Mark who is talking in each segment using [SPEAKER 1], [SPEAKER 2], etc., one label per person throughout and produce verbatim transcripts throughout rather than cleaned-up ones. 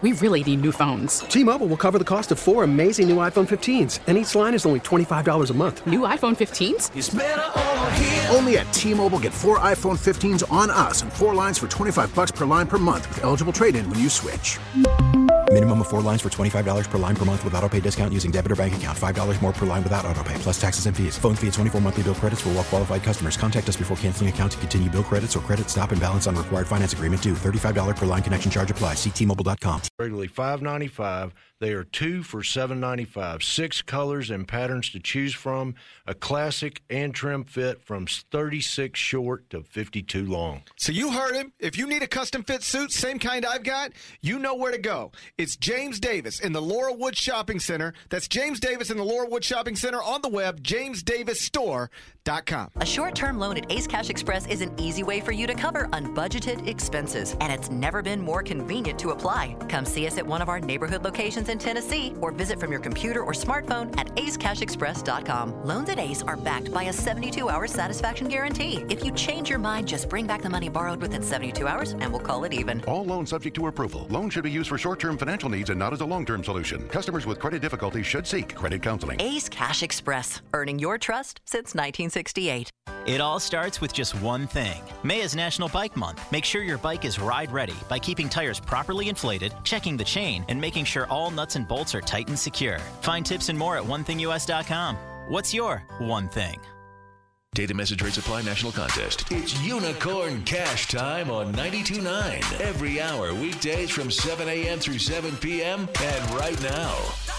[SPEAKER 1] We really need new phones.
[SPEAKER 2] T-Mobile will cover the cost of four amazing new iPhone fifteens, and each line is only twenty-five dollars a month.
[SPEAKER 1] New iPhone fifteens?
[SPEAKER 3] It's better over here.
[SPEAKER 4] Only at T-Mobile, get four iPhone fifteens on us and four lines for twenty-five dollars per line per month with eligible trade-in when you switch.
[SPEAKER 5] Minimum of four lines for twenty-five dollars per line per month with autopay discount using debit or bank account. five dollars more per line without autopay, plus taxes and fees. Phone fee at twenty-four monthly bill credits for well-qualified customers. Contact us before canceling account to continue bill credits or credit stop and balance on required finance agreement due. thirty-five dollars per line connection charge applies. See T Mobile dot com.
[SPEAKER 6] Regularly five ninety-five. They are two for seven ninety-five. Six colors and patterns to choose from. A classic and trim fit from thirty-six short to fifty-two long.
[SPEAKER 7] So you heard him. If you need a custom fit suit, same kind I've got, you know where to go. It's James Davis in the Laurel Wood Shopping Center. That's James Davis in the Laurel Wood Shopping Center on the web, james davis store dot com.
[SPEAKER 8] A short-term loan at Ace Cash Express is an easy way for you to cover unbudgeted expenses, and it's never been more convenient to apply. Come see us at one of our neighborhood locations in Tennessee, or visit from your computer or smartphone at ace cash express dot com. Loans at Ace are backed by a seventy-two hour satisfaction guarantee. If you change your mind, just bring back the money borrowed within seventy-two hours, and we'll call it even.
[SPEAKER 9] All loans subject to approval. Loan should be used for short-term financial needs and not as a long-term solution. Customers with credit difficulties should seek credit counseling.
[SPEAKER 8] Ace Cash Express, earning your trust since nineteen sixty-eight.
[SPEAKER 10] It all starts with just one thing. May is National Bike Month. Make sure your bike is ride ready by keeping tires properly inflated, checking the chain, and making sure all nuts and bolts are tight and secure. Find tips and more at one thing U S dot com. What's your one thing?
[SPEAKER 11] Data message rate supply national contest. It's Unicorn Cash time on ninety-two point nine. Every hour, weekdays from seven a.m. through seven p.m. And right now.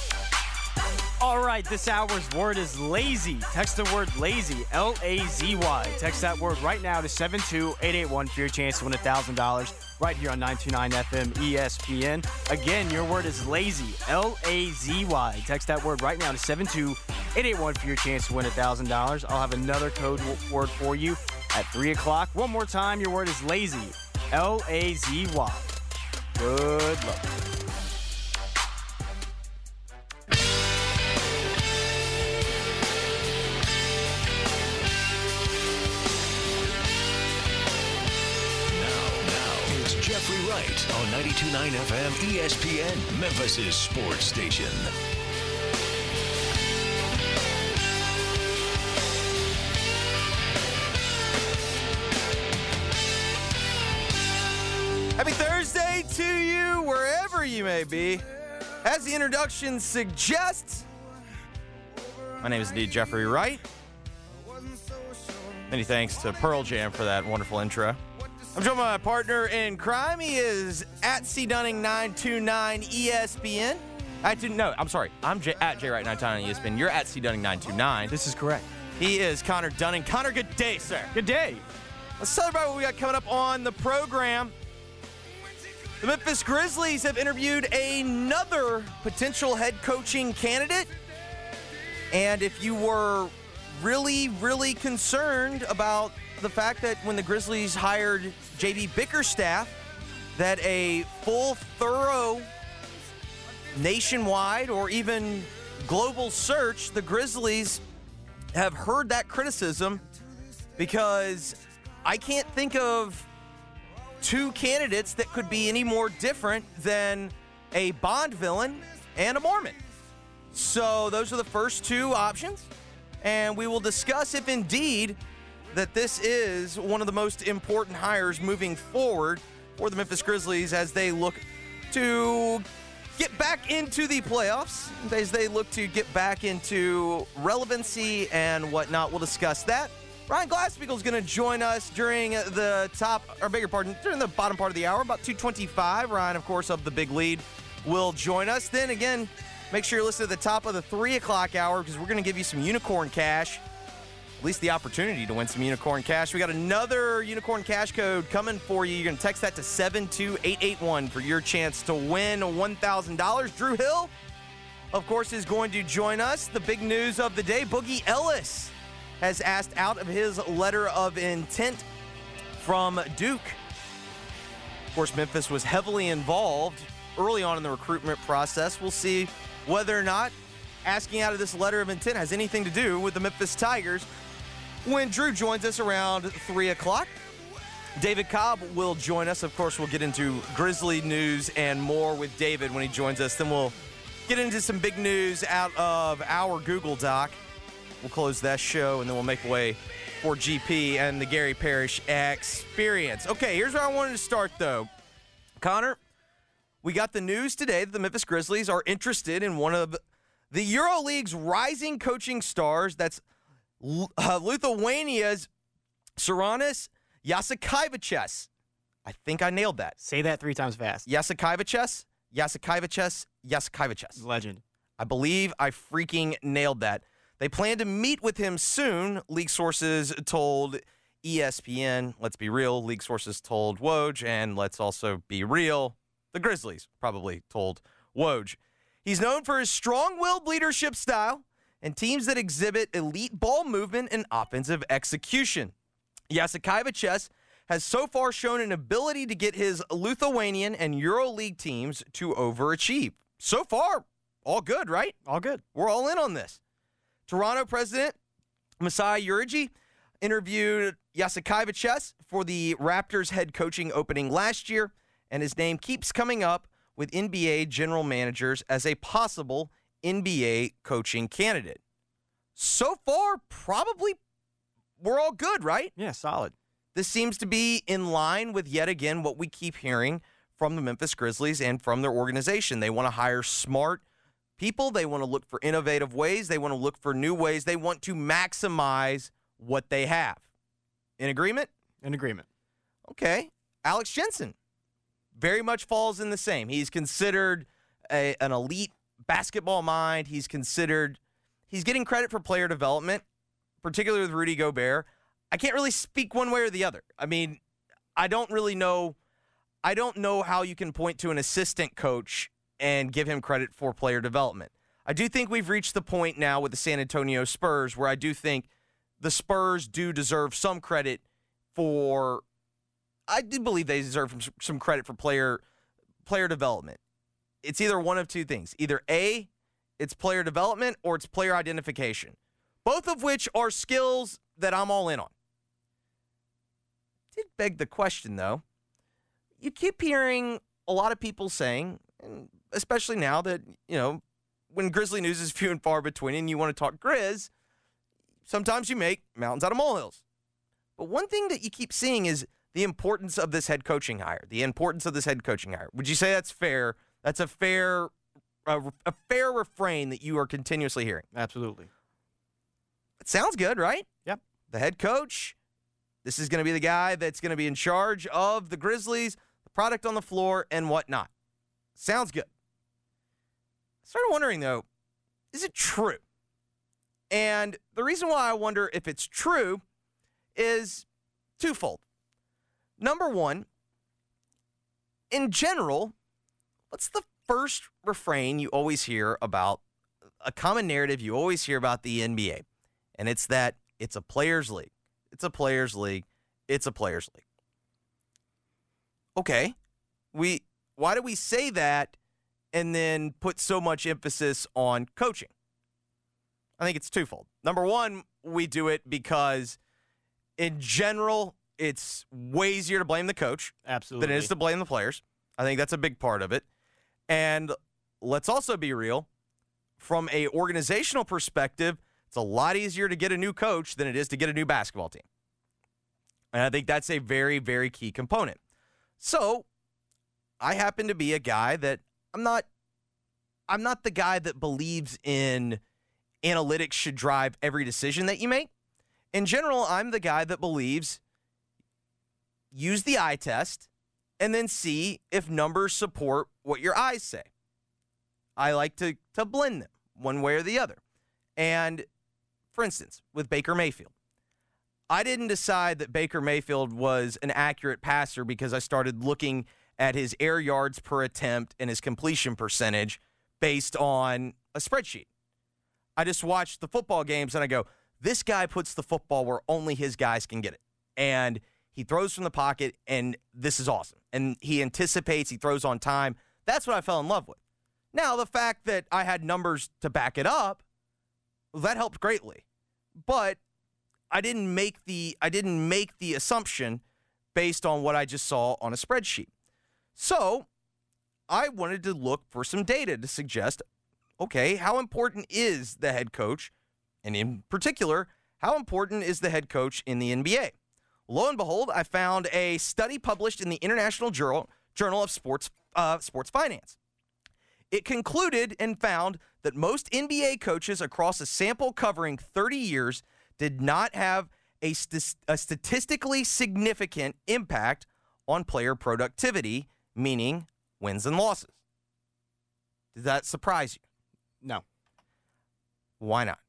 [SPEAKER 12] All right, this hour's word is lazy. Text the word lazy, L A Z Y. Text that word right now to seven two eight eight one for your chance to win one thousand dollars right here on ninety-two point nine F M E S P N. Again, your word is lazy, L A Z Y. Text that word right now to seven two eight eight one for your chance to win one thousand dollars. I'll have another code word for you at three o'clock. One more time, your word is lazy, L A Z Y. Good luck.
[SPEAKER 11] Jeffrey Wright on ninety-two point nine F M E S P N, Memphis' sports station.
[SPEAKER 13] Happy Thursday to you, wherever you may be. As the introduction suggests, my name is indeed Jeffrey Wright. Many thanks to Pearl Jam for that wonderful intro. I'm joined by my partner in crime. He is at C Dunning nine two nine E S P N. I didn't know. I'm sorry. I'm J- at J Wright nine two nine E S P N. You're at C Dunning nine two nine.
[SPEAKER 12] This is correct.
[SPEAKER 13] He is Connor Dunning. Connor, good day, sir.
[SPEAKER 12] Good day.
[SPEAKER 13] Let's tell everybody what we got coming up on the program. The Memphis Grizzlies have interviewed another potential head coaching candidate. And if you were really, really concerned about the fact that when the Grizzlies hired J B Bickerstaff, that a full, thorough, nationwide or even global search, the Grizzlies have heard that criticism, because I can't think of two candidates that could be any more different than a Bond villain and a Mormon. So those are the first two options, and we will discuss if indeed that this is one of the most important hires moving forward for the Memphis Grizzlies as they look to get back into the playoffs, as they look to get back into relevancy and whatnot. We'll discuss that. Ryan Glasspiegel is going to join us during the top, or bigger pardon, during the bottom part of the hour, about two twenty-five. Ryan, of course, of the Big Lead, will join us. Then again, make sure you listen to the top of the three o'clock hour, because we're going to give you some Unicorn Cash. At least the opportunity to win some Unicorn Cash. We got another Unicorn Cash code coming for you. You're going to text that to seven two eight eight one for your chance to win one thousand dollars. Drew Hill, of course, is going to join us. The big news of the day, Boogie Ellis has asked out of his letter of intent from Duke. Of course, Memphis was heavily involved early on in the recruitment process. We'll see whether or not asking out of this letter of intent has anything to do with the Memphis Tigers when Drew joins us around three o'clock. David Cobb will join us. Of course, we'll get into Grizzly news and more with David when he joins us. Then we'll get into some big news out of our Google Doc. We'll close that show, and then we'll make way for G P and the Gary Parrish Experience. Okay, here's where I wanted to start, though. Connor, we got the news today that the Memphis Grizzlies are interested in one of the EuroLeague's rising coaching stars. That's uh, Lithuania's Saranas Jasikevičius. I think I nailed that.
[SPEAKER 12] Say that three times fast.
[SPEAKER 13] Jasikevičius, Jasikevičius, Jasikevičius.
[SPEAKER 12] Legend.
[SPEAKER 13] I believe I freaking nailed that. They plan to meet with him soon, league sources told E S P N. Let's be real, league sources told Woj, and let's also be real, the Grizzlies probably told Woj. He's known for his strong-willed leadership style and teams that exhibit elite ball movement and offensive execution. Jasikevičius has so far shown an ability to get his Lithuanian and EuroLeague teams to overachieve. So far, all good, right?
[SPEAKER 12] All good.
[SPEAKER 13] We're all in on this. Toronto president Masai Ujiri interviewed Jasikevičius for the Raptors head coaching opening last year, and his name keeps coming up with N B A general managers as a possible N B A coaching candidate. So far, probably we're all good, right?
[SPEAKER 12] Yeah, solid.
[SPEAKER 13] This seems to be in line with, yet again, what we keep hearing from the Memphis Grizzlies and from their organization. They want to hire smart people. They want to look for innovative ways. They want to look for new ways. They want to maximize what they have. In agreement?
[SPEAKER 12] In agreement.
[SPEAKER 13] Okay. Alex Jensen very much falls in the same. He's considered a, an elite basketball mind. He's considered, he's getting credit for player development, particularly with Rudy Gobert. I can't really speak one way or the other. I mean, I don't really know. I don't know how you can point to an assistant coach and give him credit for player development. I do think we've reached the point now with the San Antonio Spurs where I do think the Spurs do deserve some credit for, I do believe they deserve some credit for player player development. It's either one of two things. Either A, it's player development, or it's player identification. Both of which are skills that I'm all in on. Did beg the question, though. You keep hearing a lot of people saying, and especially now that, you know, when Grizzly news is few and far between and you want to talk Grizz, sometimes you make mountains out of molehills. But one thing that you keep seeing is the importance of this head coaching hire. The importance of this head coaching hire. Would you say that's fair? That's a fair, a, a fair refrain that you are continuously hearing.
[SPEAKER 12] Absolutely.
[SPEAKER 13] It sounds good, right?
[SPEAKER 12] Yep.
[SPEAKER 13] The head coach. This is going to be the guy that's going to be in charge of the Grizzlies, the product on the floor, and whatnot. Sounds good. I started wondering, though, is it true? And the reason why I wonder if it's true is twofold. Number one, in general, what's the first refrain you always hear about, a common narrative you always hear about the N B A? And it's that it's a players' league. It's a players' league. It's a players' league. Okay. We why do we say that and then put so much emphasis on coaching? I think it's twofold. Number one, we do it because in general, it's way easier to blame the coach
[SPEAKER 12] Absolutely.
[SPEAKER 13] than it is to blame the players. I think that's a big part of it. And let's also be real. From a organizational perspective, it's a lot easier to get a new coach than it is to get a new basketball team. And I think that's a very, very key component. So I happen to be a guy that I'm not I'm not the guy that believes in analytics should drive every decision that you make. In general, I'm the guy that believes use the eye test and then see if numbers support what your eyes say. I like to, to blend them one way or the other. And for instance, with Baker Mayfield, I didn't decide that Baker Mayfield was an accurate passer because I started looking at his air yards per attempt and his completion percentage based on a spreadsheet. I just watched the football games and I go, this guy puts the football where only his guys can get it. And he throws from the pocket, and this is awesome. And he anticipates, he throws on time. That's what I fell in love with. Now, the fact that I had numbers to back it up, well, that helped greatly. But I didn't make the I didn't make the assumption based on what I just saw on a spreadsheet. So I wanted to look for some data to suggest, okay, how important is the head coach? And in particular, how important is the head coach in the N B A? Lo and behold, I found a study published in the International Journal, Journal of Sports, uh, Sports Finance. It concluded and found that most N B A coaches across a sample covering thirty years did not have a, st- a statistically significant impact on player productivity, meaning wins and losses. Does that surprise you?
[SPEAKER 12] No.
[SPEAKER 13] Why not?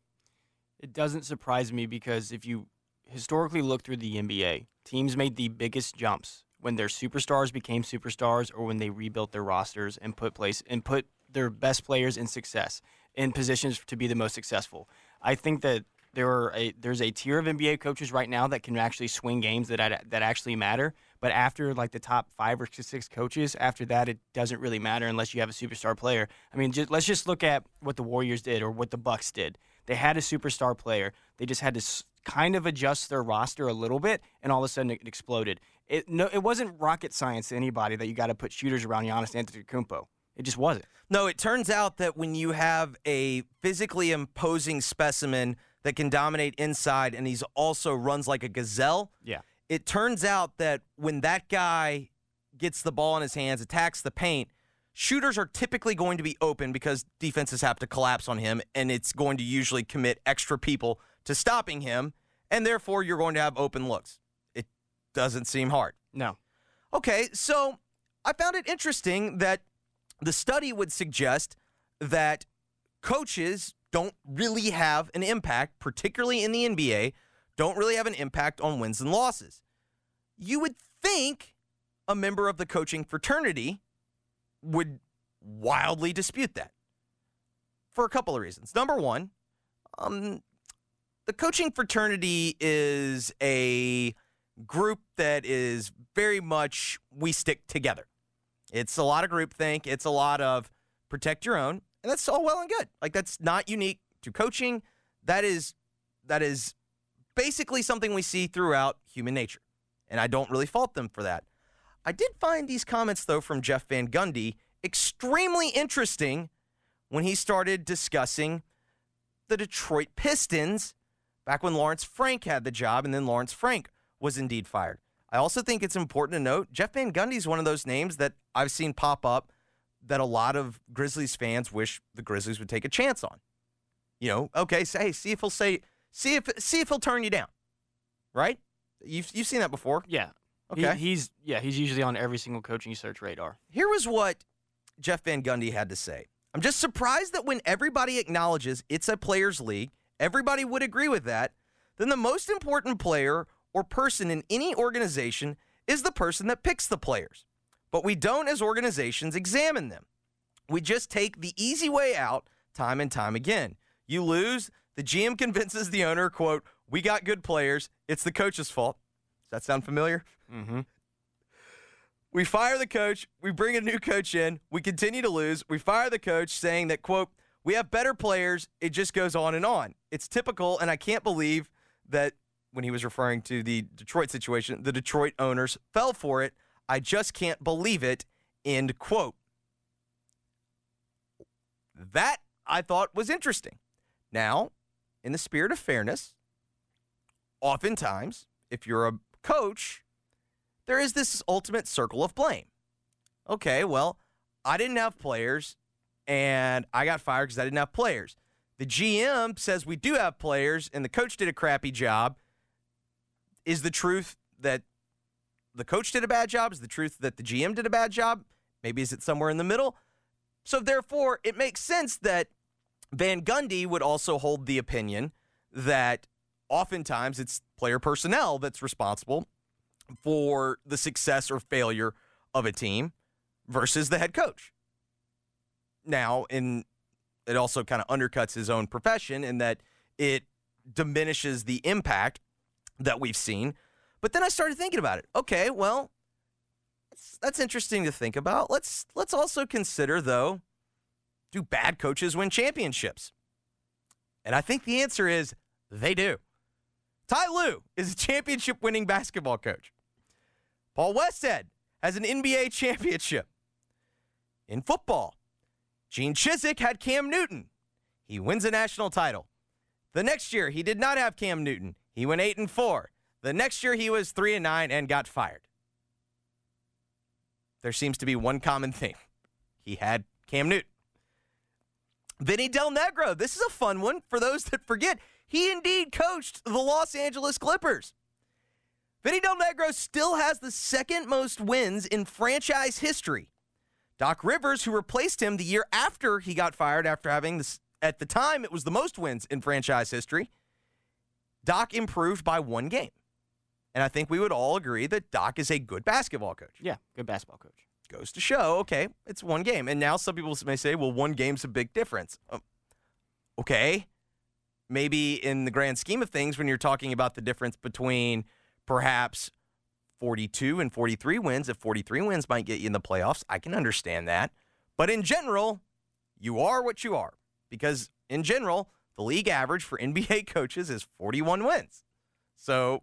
[SPEAKER 12] It doesn't surprise me because if you historically look through the N B A, teams made the biggest jumps when their superstars became superstars or when they rebuilt their rosters and put place and put their best players in success in positions to be the most successful. I think that there are a there's a tier of N B A coaches right now that can actually swing games that that actually matter. But after like the top five or six coaches, after that it doesn't really matter unless you have a superstar player. I mean, just, let's just look at what the Warriors did or what the Bucks did. They had a superstar player. They just had to s- kind of adjust their roster a little bit, and all of a sudden it exploded. It no, it wasn't rocket science to anybody that you got to put shooters around Giannis Antetokounmpo. It just wasn't.
[SPEAKER 13] No, it turns out that when you have a physically imposing specimen that can dominate inside and he's also runs like a gazelle,
[SPEAKER 12] yeah.
[SPEAKER 13] It turns out that when that guy gets the ball in his hands, attacks the paint, shooters are typically going to be open because defenses have to collapse on him, and it's going to usually commit extra people to stopping him, and therefore you're going to have open looks. It doesn't seem hard.
[SPEAKER 12] No.
[SPEAKER 13] Okay, so I found it interesting that the study would suggest that coaches don't really have an impact, particularly in the N B A, don't really have an impact on wins and losses. You would think a member of the coaching fraternity would wildly dispute that for a couple of reasons. Number one, um, the coaching fraternity is a group that is very much we stick together. It's a lot of groupthink. It's a lot of protect your own, and that's all well and good. Like, that's not unique to coaching. That is that is basically something we see throughout human nature, and I don't really fault them for that. I did find these comments, though, from Jeff Van Gundy extremely interesting when he started discussing the Detroit Pistons back when Lawrence Frank had the job, and then Lawrence Frank was indeed fired. I also think it's important to note Jeff Van Gundy is one of those names that I've seen pop up that a lot of Grizzlies fans wish the Grizzlies would take a chance on. You know, okay, say, hey, see if he'll say, see if see if he'll turn you down, right? You've you've seen that before,
[SPEAKER 12] yeah.
[SPEAKER 13] Okay,
[SPEAKER 12] he, he's yeah he's usually on every single coaching search radar.
[SPEAKER 13] Here was what Jeff Van Gundy had to say. I'm just surprised that when everybody acknowledges it's a players' league, everybody would agree with that. Then the most important player or person in any organization is the person that picks the players. But we don't, as organizations, examine them. We just take the easy way out time and time again. You lose, the G M convinces the owner, quote, we got good players, it's the coach's fault. Does that sound familiar?
[SPEAKER 12] Mm-hmm.
[SPEAKER 13] We fire the coach, we bring a new coach in, we continue to lose, we fire the coach saying that, quote, we have better players, it just goes on and on. It's typical, and I can't believe that when he was referring to the Detroit situation, the Detroit owners fell for it. I just can't believe it, end quote. That, I thought, was interesting. Now, in the spirit of fairness, oftentimes, if you're a coach, there is this ultimate circle of blame. Okay, well, I didn't have players, and I got fired because I didn't have players. The G M says we do have players, and the coach did a crappy job. Is the truth that the coach did a bad job? Is the truth that the G M did a bad job? Maybe is it somewhere in the middle? So therefore, it makes sense that Van Gundy would also hold the opinion that oftentimes it's player personnel that's responsible for the success or failure of a team versus the head coach. Now, in it also kind of undercuts his own profession in that it diminishes the impact that we've seen. But then I started thinking about it. Okay, well, that's, that's interesting to think about. Let's let's also consider, though, do bad coaches win championships? And I think the answer is they do. Ty Lue is a championship-winning basketball coach. Paul Westhead has an N B A championship. In football, Gene Chizik had Cam Newton. He wins a national title. The next year, he did not have Cam Newton. He went eight and four. The next year, he was three and nine and got fired. There seems to be one common theme. He had Cam Newton. Vinny Del Negro. This is a fun one for those that forget. He indeed coached the Los Angeles Clippers. Vinny Del Negro still has the second most wins in franchise history. Doc Rivers, who replaced him the year after he got fired after having this, at the time, it was the most wins in franchise history. Doc improved by one game. And I think we would all agree that Doc is a good basketball coach.
[SPEAKER 12] Yeah, good basketball coach.
[SPEAKER 13] Goes to show, okay, it's one game. And now some people may say, well, one game's a big difference. Um, okay. Maybe in the grand scheme of things, when you're talking about the difference between perhaps forty-two and forty-three wins, if forty-three wins might get you in the playoffs, I can understand that. But in general, you are what you are. Because in general, the league average for N B A coaches is forty-one wins. So,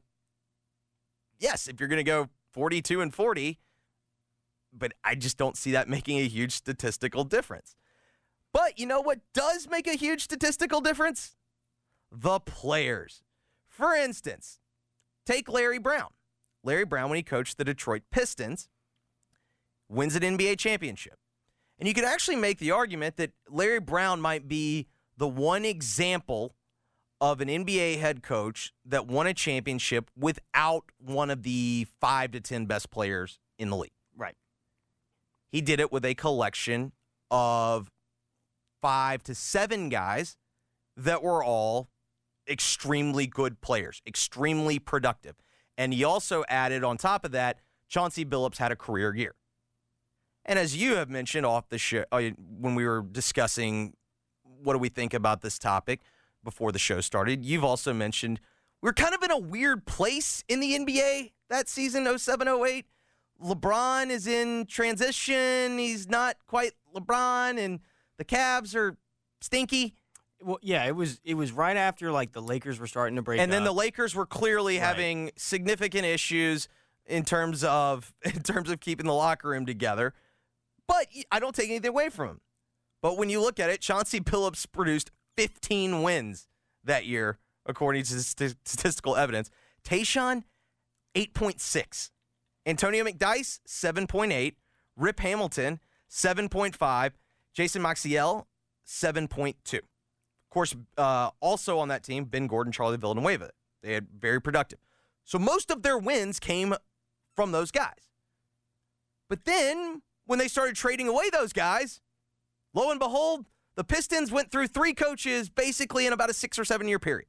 [SPEAKER 13] yes, if you're going to go forty-two and forty, but I just don't see that making a huge statistical difference. But you know what does make a huge statistical difference? The players. For instance, take Larry Brown. Larry Brown, when he coached the Detroit Pistons, wins an N B A championship. And you could actually make the argument that Larry Brown might be the one example of an N B A head coach that won a championship without one of the five to ten best players in the league.
[SPEAKER 12] Right.
[SPEAKER 13] He did it with a collection of five to seven guys that were all extremely good players, extremely productive. And he also added on top of that, Chauncey Billups had a career year. And as you have mentioned off the show, when we were discussing what do we think about this topic before the show started, you've also mentioned we're kind of in a weird place in the N B A that season, oh seven oh eight. LeBron is in transition. He's not quite LeBron, and the Cavs are stinky.
[SPEAKER 12] Well, yeah, it was it was right after like the Lakers were starting to break
[SPEAKER 13] and then
[SPEAKER 12] up.
[SPEAKER 13] the Lakers were clearly
[SPEAKER 12] Right.
[SPEAKER 13] having significant issues in terms of in terms of keeping the locker room together. But I don't take anything away from him. But when you look at it, Chauncey Billups produced fifteen wins that year, according to st- statistical evidence. Tayshaun, eight point six. Antonio McDyess, seven point eight. Rip Hamilton, seven point five. Jason Maxiell, seven point two. Of course, uh, also on that team, Ben Gordon, Charlie Villanueva. They had very productive. So most of their wins came from those guys. But then, when they started trading away those guys, lo and behold, the Pistons went through three coaches basically in about a six or seven year period.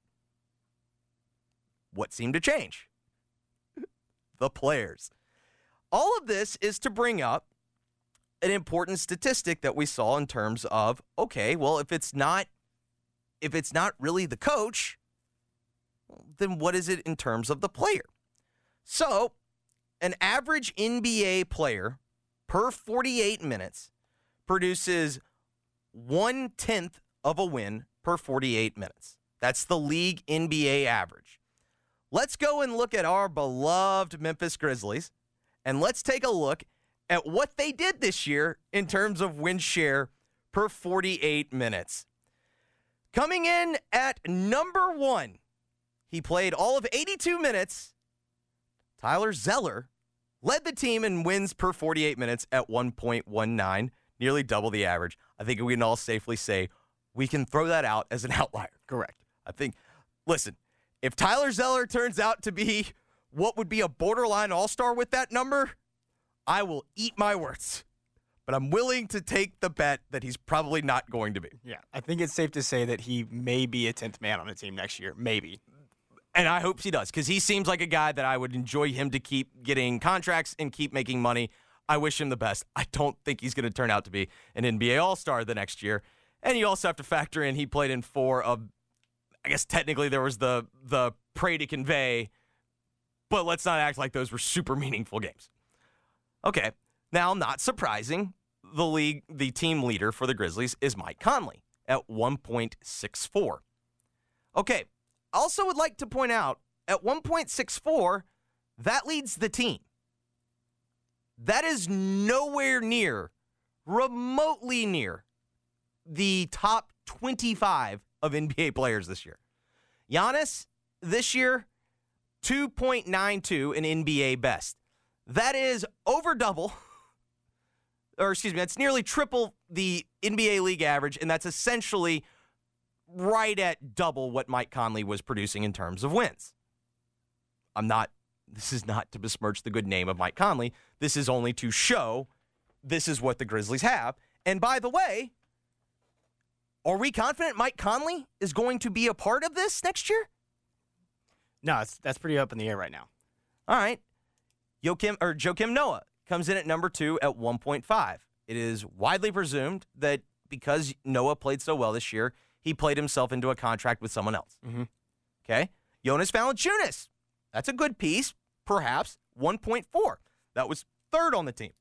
[SPEAKER 13] What seemed to change? The players. All of this is to bring up an important statistic that we saw in terms of, okay, well, if it's not if it's not really the coach, then what is it in terms of the player? So, an average N B A player per forty-eight minutes produces one-tenth of a win per forty-eight minutes. That's the league N B A average. Let's go and look at our beloved Memphis Grizzlies, and let's take a look at what they did this year in terms of win share per forty-eight minutes. Coming in at number one, he played all of eighty-two minutes. Tyler Zeller led the team in wins per forty-eight minutes at one point one nine, nearly double the average. I think we can all safely say we can throw that out as an outlier.
[SPEAKER 12] Correct.
[SPEAKER 13] I think, listen, if Tyler Zeller turns out to be what would be a borderline all-star with that number, I will eat my words. But I'm willing to take the bet that he's probably not going to be.
[SPEAKER 12] Yeah, I think it's safe to say that he may be a tenth man on the team next year. Maybe.
[SPEAKER 13] And I hope he does, because he seems like a guy that I would enjoy him to keep getting contracts and keep making money. I wish him the best. I don't think he's going to turn out to be an N B A All-Star the next year. And you also have to factor in he played in four of, I guess technically there was the the Pray to Convey, but let's not act like those were super meaningful games. Okay, now not surprising, the league, the team leader for the Grizzlies is Mike Conley at one point six four. Okay, also would like to point out, at one point six four, that leads the team. That is nowhere near, remotely near, the top twenty-five of N B A players this year. Giannis, this year, two point nine two, an N B A best. That is over double, or excuse me, that's nearly triple the N B A league average, and that's essentially right at double what Mike Conley was producing in terms of wins. I'm not, this is not to besmirch the good name of Mike Conley. This is only to show this is what the Grizzlies have. And by the way, are we confident Mike Conley is going to be a part of this next year?
[SPEAKER 12] No, it's, that's pretty up in the air right now.
[SPEAKER 13] All right. Joakim, or Joakim Noah comes in at number two at one point five. It is widely presumed that because Noah played so well this year, he played himself into a contract with someone else.
[SPEAKER 12] Mm-hmm.
[SPEAKER 13] Okay? Jonas Valanciunas. That's a good piece, perhaps, one point four. That was third on the team.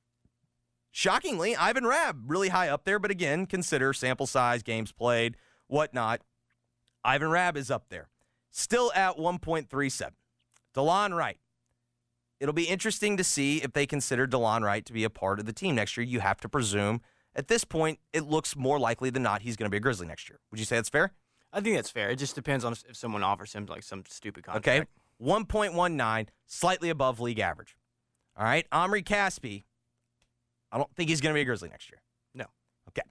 [SPEAKER 13] Shockingly, Ivan Rabb, really high up there, but again, consider sample size, games played, whatnot. Ivan Rabb is up there. Still at one point three seven. DeLon Wright. It'll be interesting to see if they consider DeLon Wright to be a part of the team next year. You have to presume, at this point, it looks more likely than not he's going to be a Grizzly next year. Would you say that's fair?
[SPEAKER 12] I think that's fair. It just depends on if someone offers him like some stupid contract.
[SPEAKER 13] Okay, one point one nine, slightly above league average. All right, Omri Caspi, I don't think he's going to be a Grizzly next year.
[SPEAKER 12] No.
[SPEAKER 13] Okay.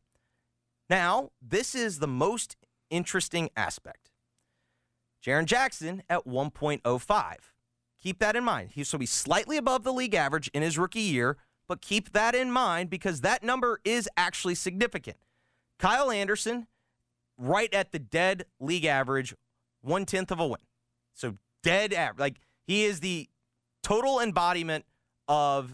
[SPEAKER 13] Now, this is the most interesting aspect. Jaren Jackson at one point oh five. Keep that in mind. He, so he's slightly above the league average in his rookie year, but keep that in mind because that number is actually significant. Kyle Anderson, right at the dead league average, one-tenth of a win. So dead average. Like, he is the total embodiment of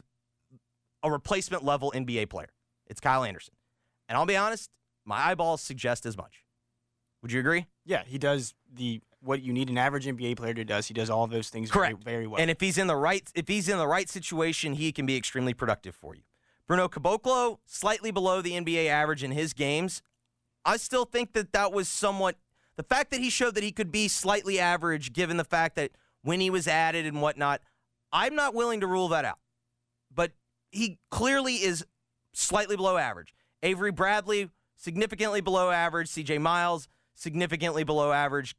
[SPEAKER 13] a replacement level N B A player. It's Kyle Anderson. And I'll be honest, my eyeballs suggest as much. Would you agree?
[SPEAKER 12] Yeah, he does the what you need an average N B A player to do. He does all those things
[SPEAKER 13] Correct.
[SPEAKER 12] Very, very well.
[SPEAKER 13] And if he's in the right if he's in the right situation, he can be extremely productive for you. Bruno Caboclo, slightly below the N B A average in his games. I still think that that was somewhat the fact that he showed that he could be slightly average given the fact that when he was added and whatnot, I'm not willing to rule that out. But he clearly is slightly below average. Avery Bradley, significantly below average. C J Miles, significantly below average.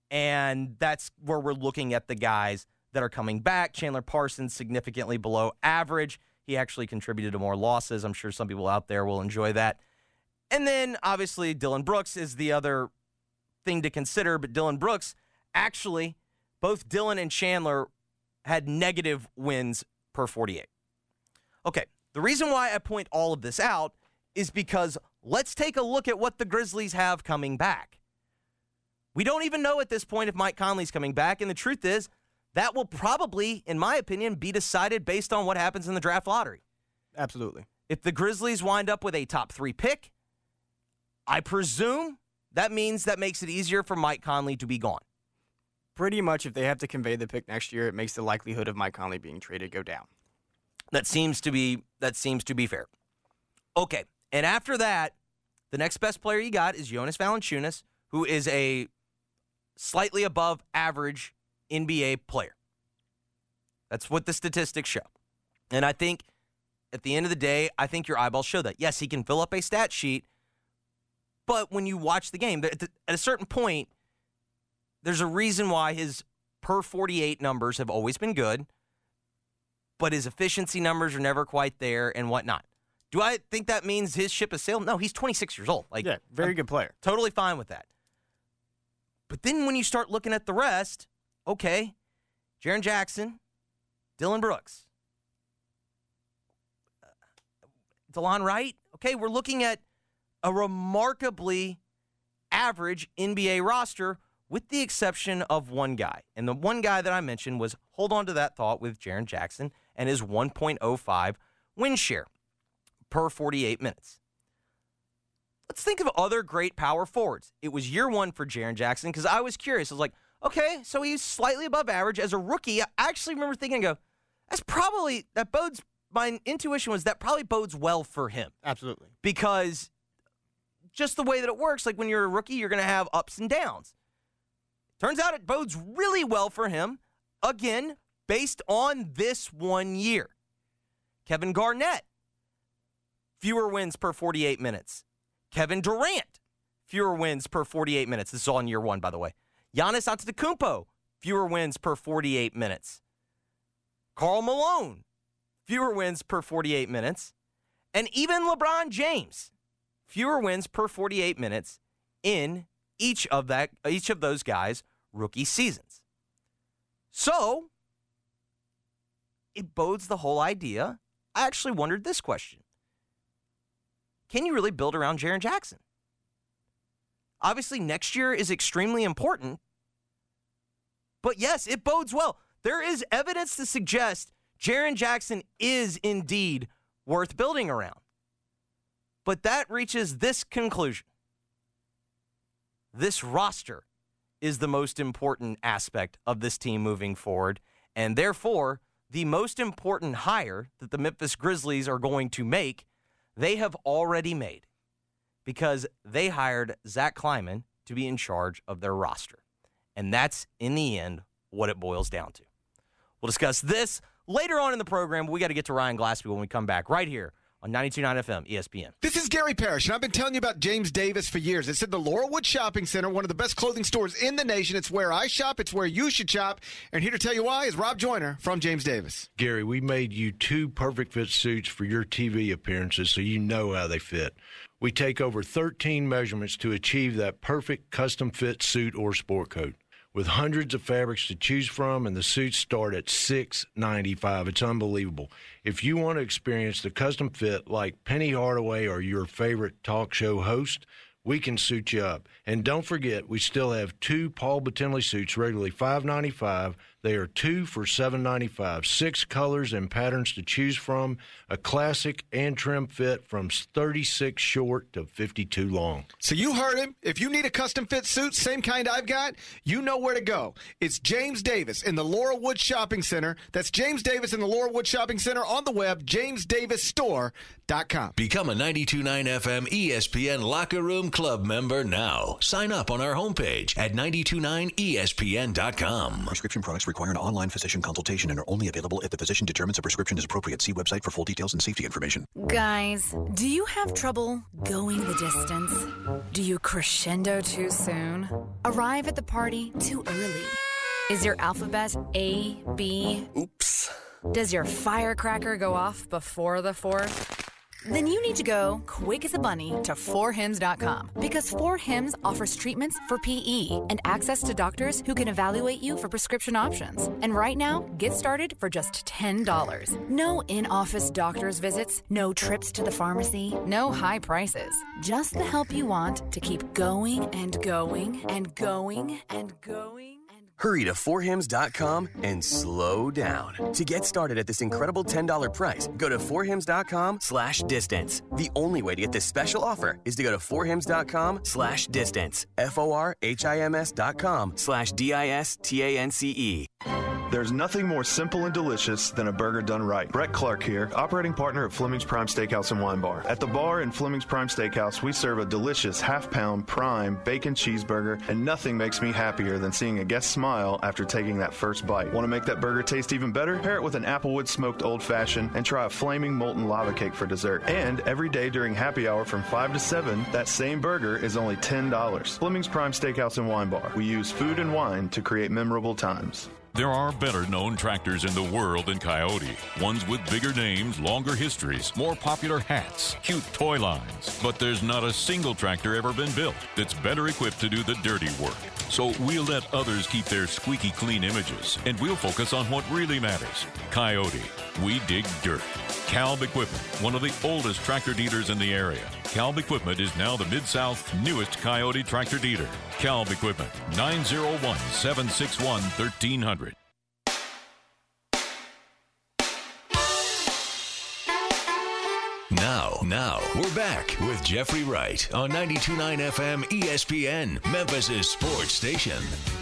[SPEAKER 13] And that's where we're looking at the guys that are coming back. Chandler Parsons, significantly below average. He actually contributed to more losses. I'm sure some people out there will enjoy that. And then, obviously, Dillon Brooks is the other thing to consider. But Dillon Brooks, actually, both Dillon and Chandler had negative wins per forty-eight. Okay, the reason why I point all of this out is because let's take a look at what the Grizzlies have coming back. We don't even know at this point if Mike Conley's coming back, and the truth is that will probably, in my opinion, be decided based on what happens in the draft lottery.
[SPEAKER 12] Absolutely.
[SPEAKER 13] If the Grizzlies wind up with a top three pick, I presume that means that makes it easier for Mike Conley to be gone.
[SPEAKER 12] Pretty much if they have to convey the pick next year, it makes the likelihood of Mike Conley being traded go down.
[SPEAKER 13] That seems to be that seems to be fair. Okay, and after that, the next best player you got is Jonas Valanciunas, who is a slightly above average N B A player. That's what the statistics show. And I think at the end of the day, I think your eyeballs show that. Yes, he can fill up a stat sheet, but when you watch the game, at a certain point, there's a reason why his per forty-eight numbers have always been good, but his efficiency numbers are never quite there and whatnot. Do I think that means his ship has sailed? No, he's twenty-six years old. Like,
[SPEAKER 12] yeah, very
[SPEAKER 13] I'm
[SPEAKER 12] good player.
[SPEAKER 13] Totally fine with that. But then when you start looking at the rest, okay, Jaren Jackson, Dillon Brooks, uh, DeLon Wright, okay, we're looking at a remarkably average N B A roster with the exception of one guy. And the one guy that I mentioned was, hold on to that thought, with Jaren Jackson and his one point oh five win share per forty-eight minutes. Let's think of other great power forwards. It was year one for Jaren Jackson because I was curious. I was like, okay, so he's slightly above average. As a rookie, I actually remember thinking, I go, that's probably, that bodes, my intuition was that probably bodes well for him.
[SPEAKER 12] Absolutely.
[SPEAKER 13] Because just the way that it works, like when you're a rookie, you're going to have ups and downs. Turns out it bodes really well for him, again, based on this one year. Kevin Garnett, fewer wins per forty-eight minutes. Kevin Durant, fewer wins per forty-eight minutes. This is all in year one, by the way. Giannis Antetokounmpo, fewer wins per forty-eight minutes. Karl Malone, fewer wins per forty-eight minutes. And even LeBron James, fewer wins per forty-eight minutes in each of that each of those guys' rookie seasons. So, it bodes the whole idea. I actually wondered this question. Can you really build around Jaren Jackson? Obviously, next year is extremely important. But yes, it bodes well. There is evidence to suggest Jaren Jackson is indeed worth building around. But that reaches this conclusion. This roster is the most important aspect of this team moving forward, and therefore, the most important hire that the Memphis Grizzlies are going to make, they have already made, because they hired Zach Kleiman to be in charge of their roster. And that's, in the end, what it boils down to. We'll discuss this later on in the program, but we got to get to Ryan Glassby when we come back right here on ninety-two point nine F M, E S P N.
[SPEAKER 7] This is Gary Parrish, and I've been telling you about James Davis for years. It's in the Laurelwood Shopping Center, one of the best clothing stores in the nation. It's where I shop. It's where you should shop. And here to tell you why is Rob Joyner from James Davis.
[SPEAKER 6] Gary, we made you two perfect fit suits for your T V appearances so you know how they fit. We take over thirteen measurements to achieve that perfect custom fit suit or sport coat. With hundreds of fabrics to choose from, and the suits start at six ninety-five. It's unbelievable. If you want to experience the custom fit like Penny Hardaway or your favorite talk show host, we can suit you up. And don't forget, we still have two Paul Batinley suits, regularly five ninety-five. They are two for seven ninety-five. Six colors and patterns to choose from. A classic and trim fit from thirty-six short to fifty-two long.
[SPEAKER 7] So you heard him. If you need a custom fit suit, same kind I've got, you know where to go. It's James Davis in the Laurelwood Shopping Center. That's James Davis in the Laurelwood Shopping Center on the web, james davis store dot com.
[SPEAKER 11] Become a ninety-two point nine F M E S P N Locker Room Club member now. Sign up on our homepage at nine two nine E S P N dot com.
[SPEAKER 5] Prescription products require an online physician consultation and are only available if the physician determines a prescription is appropriate. See website for full details and safety information.
[SPEAKER 3] Guys, do you have trouble going the distance? Do you crescendo too soon? Arrive at the party too early? Is your alphabet A, B?
[SPEAKER 13] Oops.
[SPEAKER 3] Does your firecracker go off before the fourth? Then you need to go quick as a bunny to four hims dot com, because four hims offers treatments for P E and access to doctors who can evaluate you for prescription options. And right now, get started for just ten dollars. No in-office doctor's visits, no trips to the pharmacy, no high prices. Just the help you want to keep going and going and going and going.
[SPEAKER 14] Hurry to four hims dot com and slow down. To get started at this incredible ten dollars price, go to four hims dot com slash distance. The only way to get this special offer is to go to four hims dot com slash distance. F O R H I M S dot com slash D I S T A N C E.
[SPEAKER 15] There's nothing more simple and delicious than a burger done right. Brett Clark here, operating partner at Fleming's Prime Steakhouse and Wine Bar. At the bar in Fleming's Prime Steakhouse, we serve a delicious half-pound prime bacon cheeseburger, and nothing makes me happier than seeing a guest smile after taking that first bite. Want to make that burger taste even better? Pair it with an Applewood smoked old fashioned and try a flaming molten lava cake for dessert. And every day during happy hour from five to seven, that same burger is only ten dollars. Fleming's Prime Steakhouse and Wine Bar. We use food and wine to create memorable times.
[SPEAKER 16] There are better-known tractors in the world than Coyote. Ones with bigger names, longer histories, more popular hats, cute toy lines. But there's not a single tractor ever been built that's better equipped to do the dirty work. So we'll let others keep their squeaky clean images, and we'll focus on what really matters. Coyote. We dig dirt. Calb Equipment, one of the oldest tractor dealers in the area. Calb Equipment is now the Mid-South's newest Coyote tractor dealer. Calb Equipment, nine oh one, seven six one, one three zero zero.
[SPEAKER 11] Now, now, we're back with Jeffrey Wright on ninety-two point nine F M E S P N, Memphis' sports station.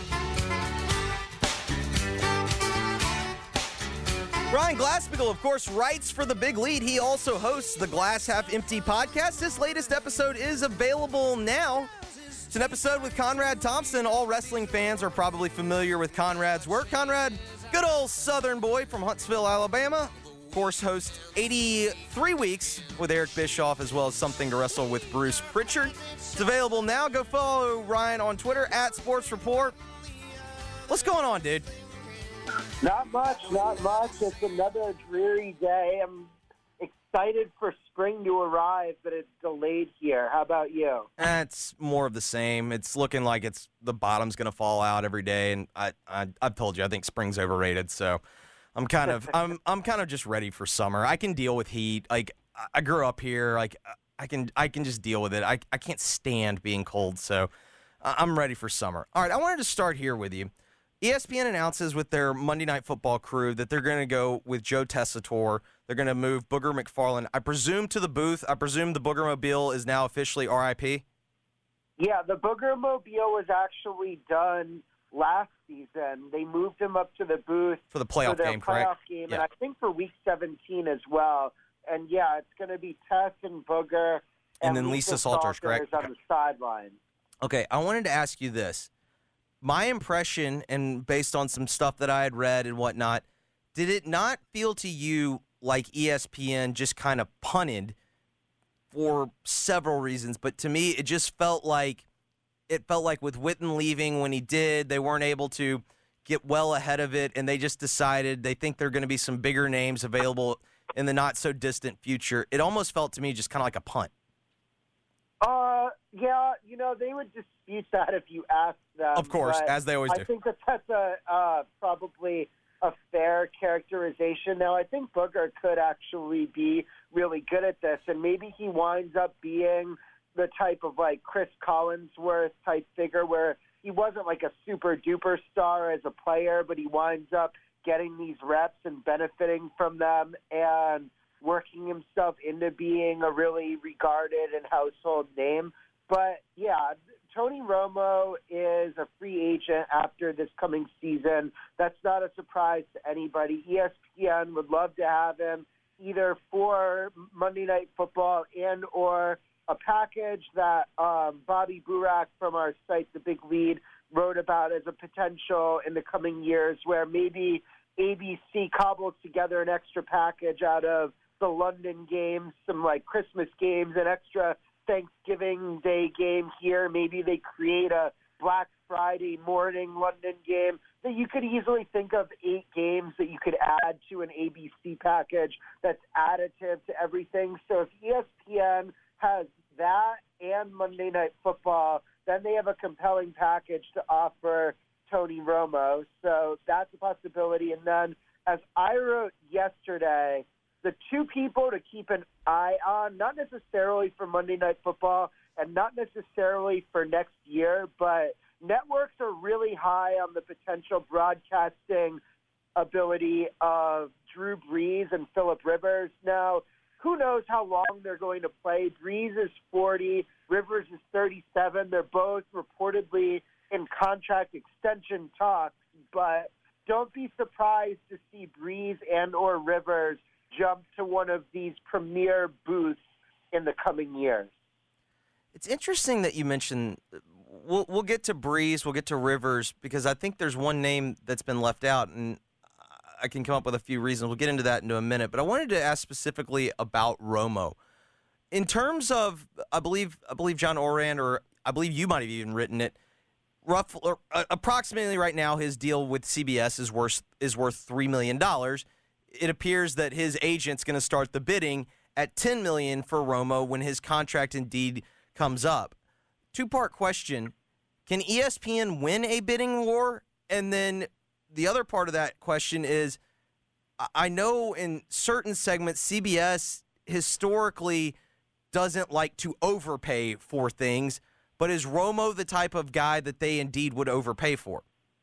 [SPEAKER 13] Ryan Glasspiegel, of course, writes for The Big Lead. He also hosts the Glass Half Empty podcast. This latest episode is available now. It's an episode with Conrad Thompson. All wrestling fans are probably familiar with Conrad's work. Conrad, good old Southern boy from Huntsville, Alabama. course, host eighty-three Weeks with Eric Bischoff, as well as Something to Wrestle with Bruce Pritchard. It's available now. Go follow Ryan on Twitter, at Sports Report. What's going on, dude?
[SPEAKER 17] Not much, not much. It's another dreary day. I'm excited for spring to arrive, but it's delayed here. How about you?
[SPEAKER 13] It's more of the same. It's looking like it's the bottom's going to fall out every day, and I, I I've told you I think spring's overrated. So I'm kind of I'm I'm kind of just ready for summer. I can deal with heat. Like I grew up here. Like I can I can just deal with it. I I can't stand being cold. So I'm ready for summer. All right, I wanted to start here with you. E S P N announces with their Monday Night Football crew that they're going to go with Joe Tessitore. They're going to move Booger McFarland, I presume, to the booth. I presume the Boogermobile is now officially R I P?
[SPEAKER 17] Yeah, the Boogermobile was actually done last season. They moved him up to the booth
[SPEAKER 13] for the playoff
[SPEAKER 17] for their
[SPEAKER 13] game,
[SPEAKER 17] playoff
[SPEAKER 13] correct?
[SPEAKER 17] game,
[SPEAKER 13] Yeah.
[SPEAKER 17] and I think for Week seventeen as well. And, yeah, it's going to be Tess and Booger
[SPEAKER 13] And then Lisa Salters, correct?
[SPEAKER 17] on the sideline.
[SPEAKER 13] Okay, I wanted to ask you this. My impression, and based on some stuff that I had read and whatnot, did it not feel to you like E S P N just kind of punted for several reasons? But to me, it just felt like it felt like with Witten leaving when he did, they weren't able to get well ahead of it, and they just decided they think there are going to be some bigger names available in the not-so-distant future. It almost felt to me just kind of like a punt.
[SPEAKER 17] Uh, yeah, you know, they would dispute that if you asked them.
[SPEAKER 13] Of course,
[SPEAKER 17] but
[SPEAKER 13] as they always
[SPEAKER 17] I
[SPEAKER 13] do.
[SPEAKER 17] think that that's a, uh, probably a fair characterization. Now, I think Booger could actually be really good at this, and maybe he winds up being the type of, like, Chris Collinsworth type figure where he wasn't, like, a super-duper star as a player, but he winds up getting these reps and benefiting from them and working himself into being a really regarded and household name. But, yeah, Tony Romo is a free agent after this coming season. That's not a surprise to anybody. E S P N would love to have him either for Monday Night Football and or a package that um, Bobby Burak from our site, The Big Lead, wrote about as a potential in the coming years where maybe A B C cobbles together an extra package out of the London games, some like Christmas games, an extra Thanksgiving Day game here. Maybe they create a Black Friday morning London game. That you could easily think of eight games that you could add to an A B C package that's additive to everything. So if E S P N has that and Monday Night Football, then they have a compelling package to offer Tony Romo. So that's a possibility. And then, as I wrote yesterday, the two people to keep an eye on, not necessarily for Monday Night Football and not necessarily for next year, but networks are really high on the potential broadcasting ability of Drew Brees and Phillip Rivers. Now, who knows how long they're going to play? Brees is forty, Rivers is thirty-seven. They're both reportedly in contract extension talks, but don't be surprised to see Brees and or Rivers jump to one of these premier booths in the coming years.
[SPEAKER 13] It's interesting that you mentioned we'll we'll get to Brees, we'll get to Rivers, because I think there's one name that's been left out, and I can come up with a few reasons. We'll get into that in a minute. But I wanted to ask specifically about Romo. In terms of, I believe, I believe John Oran, or I believe you might have even written it, rough, or, uh, approximately right now his deal with C B S is worth, is worth three million dollars. It appears that his agent's going to start the bidding at ten million dollars for Romo when his contract indeed comes up. Two-part question. Can E S P N win a bidding war? And then the other part of that question is, I know in certain segments, C B S historically doesn't like to overpay for things, but is Romo the type of guy that they indeed would overpay for?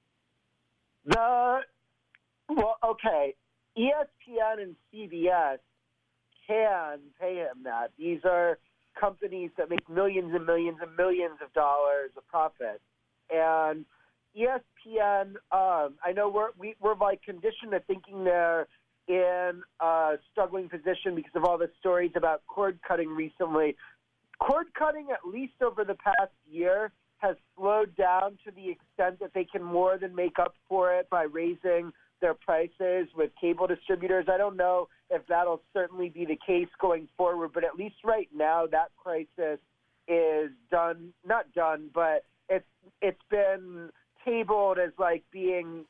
[SPEAKER 17] The well, okay, E S P N and C B S can pay him that. These are companies that make millions and millions and millions of dollars of profit, and E S P N. Um, I know we're we, we're like conditioned to thinking they're in a struggling position because of all the stories about cord cutting recently. Cord cutting, at least over the past year, has slowed down to the extent that they can more than make up for it by raising their prices with cable distributors. I don't know if that'll certainly be the case going forward. But at least right now, that crisis is done, not done, but it's it's been tabled as like being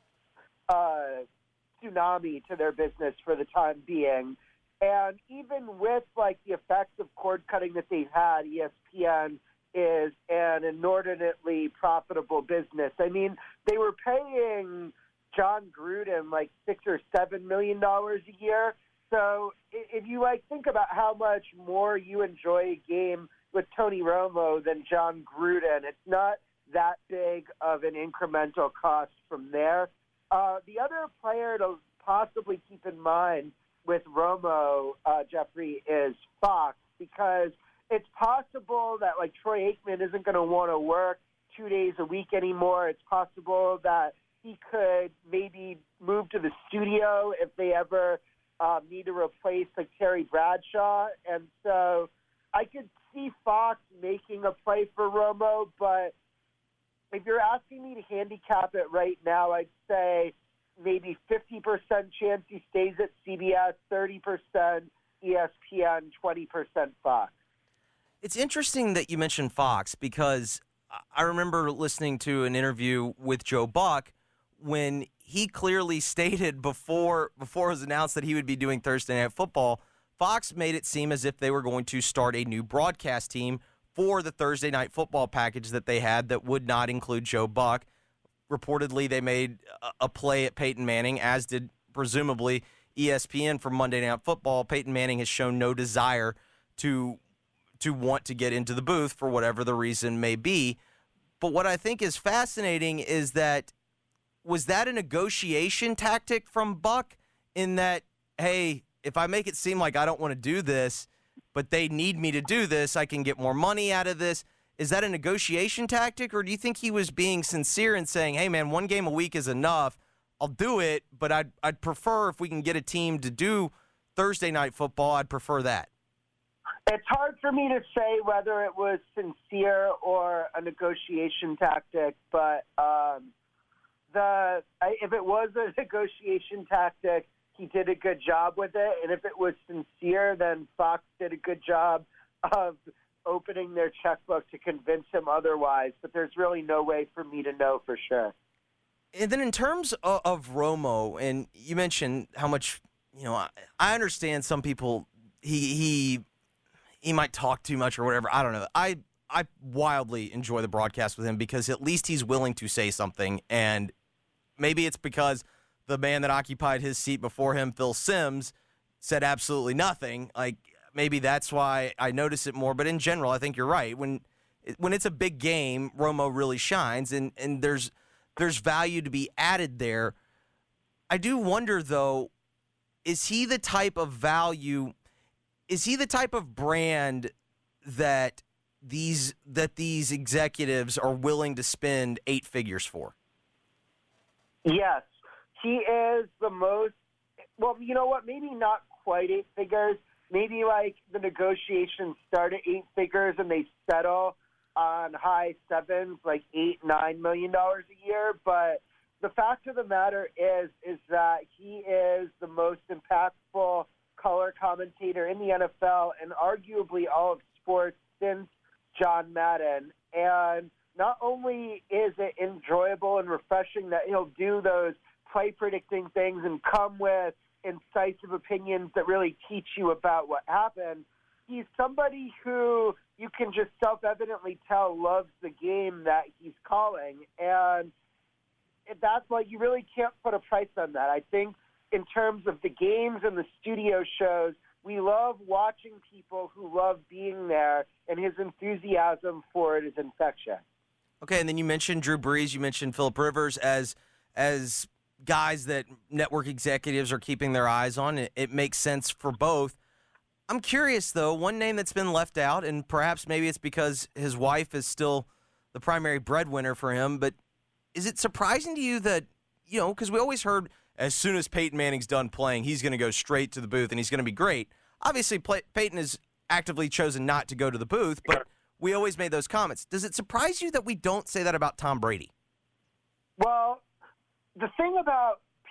[SPEAKER 17] a tsunami to their business for the time being. And even with like the effects of cord cutting that they've had, E S P N is an inordinately profitable business. I mean, they were paying John Gruden like six or seven million dollars a year. So if you like think about how much more you enjoy a game with Tony Romo than John Gruden, it's not that big of an incremental cost from there. Uh, the other player to possibly keep in mind with Romo, uh, Jeffrey, is Fox, because it's possible that like Troy Aikman isn't going to want to work two days a week anymore. It's possible that he could maybe move to the studio if they ever um, need to replace like Terry Bradshaw. And so I could see Fox making a play for Romo, but if you're asking me to handicap it right now, I'd say maybe fifty percent chance he stays at C B S, thirty percent E S P N, twenty percent Fox.
[SPEAKER 13] It's interesting that you mentioned Fox, because I remember listening to an interview with Joe Buck when he clearly stated before before it was announced that he would be doing Thursday Night Football, Fox made it seem as if they were going to start a new broadcast team for the Thursday Night Football package that they had that would not include Joe Buck. Reportedly, they made a play at Peyton Manning, as did presumably E S P N for Monday Night Football. Peyton Manning has shown no desire to to want to get into the booth for whatever the reason may be. But what I think is fascinating is that, was that a negotiation tactic from Buck in that, hey, if I make it seem like I don't want to do this, but they need me to do this, I can get more money out of this? Is that a negotiation tactic, or do you think he was being sincere and saying, hey, man, one game a week is enough, I'll do it, but I'd, I'd prefer if we can get a team to do Thursday Night Football, I'd prefer that?
[SPEAKER 17] It's hard for me to say whether it was sincere or a negotiation tactic, but um, the if it was a negotiation tactic, he did a good job with it, and if it was sincere, then Fox did a good job of opening their checkbook to convince him otherwise, but there's really no way for me to know for sure.
[SPEAKER 13] And then in terms of, of Romo, and you mentioned how much, you know, I, I understand some people, he he he might talk too much or whatever. I don't know. I I wildly enjoy the broadcast with him because at least he's willing to say something, and maybe it's because the man that occupied his seat before him, Phil Simms, said absolutely nothing. Like, maybe that's why I notice it more. But in general, I think you're right. When when it's a big game, Romo really shines, and, and there's there's value to be added there. I do wonder, though, is he the type of value, is he the type of brand that these that these executives are willing to spend eight figures for?
[SPEAKER 17] Yes. He is the most, well, you know what, maybe not quite eight figures. Maybe like the negotiations start at eight figures and they settle on high sevens, like eight, nine million dollars a year. But the fact of the matter is, is that he is the most impactful color commentator in the N F L and arguably all of sports since John Madden. And not only is it enjoyable and refreshing that he'll do those play predicting things and come with incisive opinions that really teach you about what happened, he's somebody who you can just self-evidently tell loves the game that he's calling. And that's why you really can't put a price on that. I think in terms of the games and the studio shows, we love watching people who love being there, and his enthusiasm for it is infectious.
[SPEAKER 13] Okay, and then you mentioned Drew Brees, you mentioned Phillip Rivers as as guys that network executives are keeping their eyes on. It, it makes sense for both. I'm curious, though, one name that's been left out, and perhaps maybe it's because his wife is still the primary breadwinner for him, but is it surprising to you that, you know, because we always heard as soon as Peyton Manning's done playing, he's going to go straight to the booth and he's going to be great. Obviously, Play- Peyton has actively chosen not to go to the booth, but we always made those comments. Does it surprise you that we don't say that about Tom Brady?
[SPEAKER 17] Well, the thing about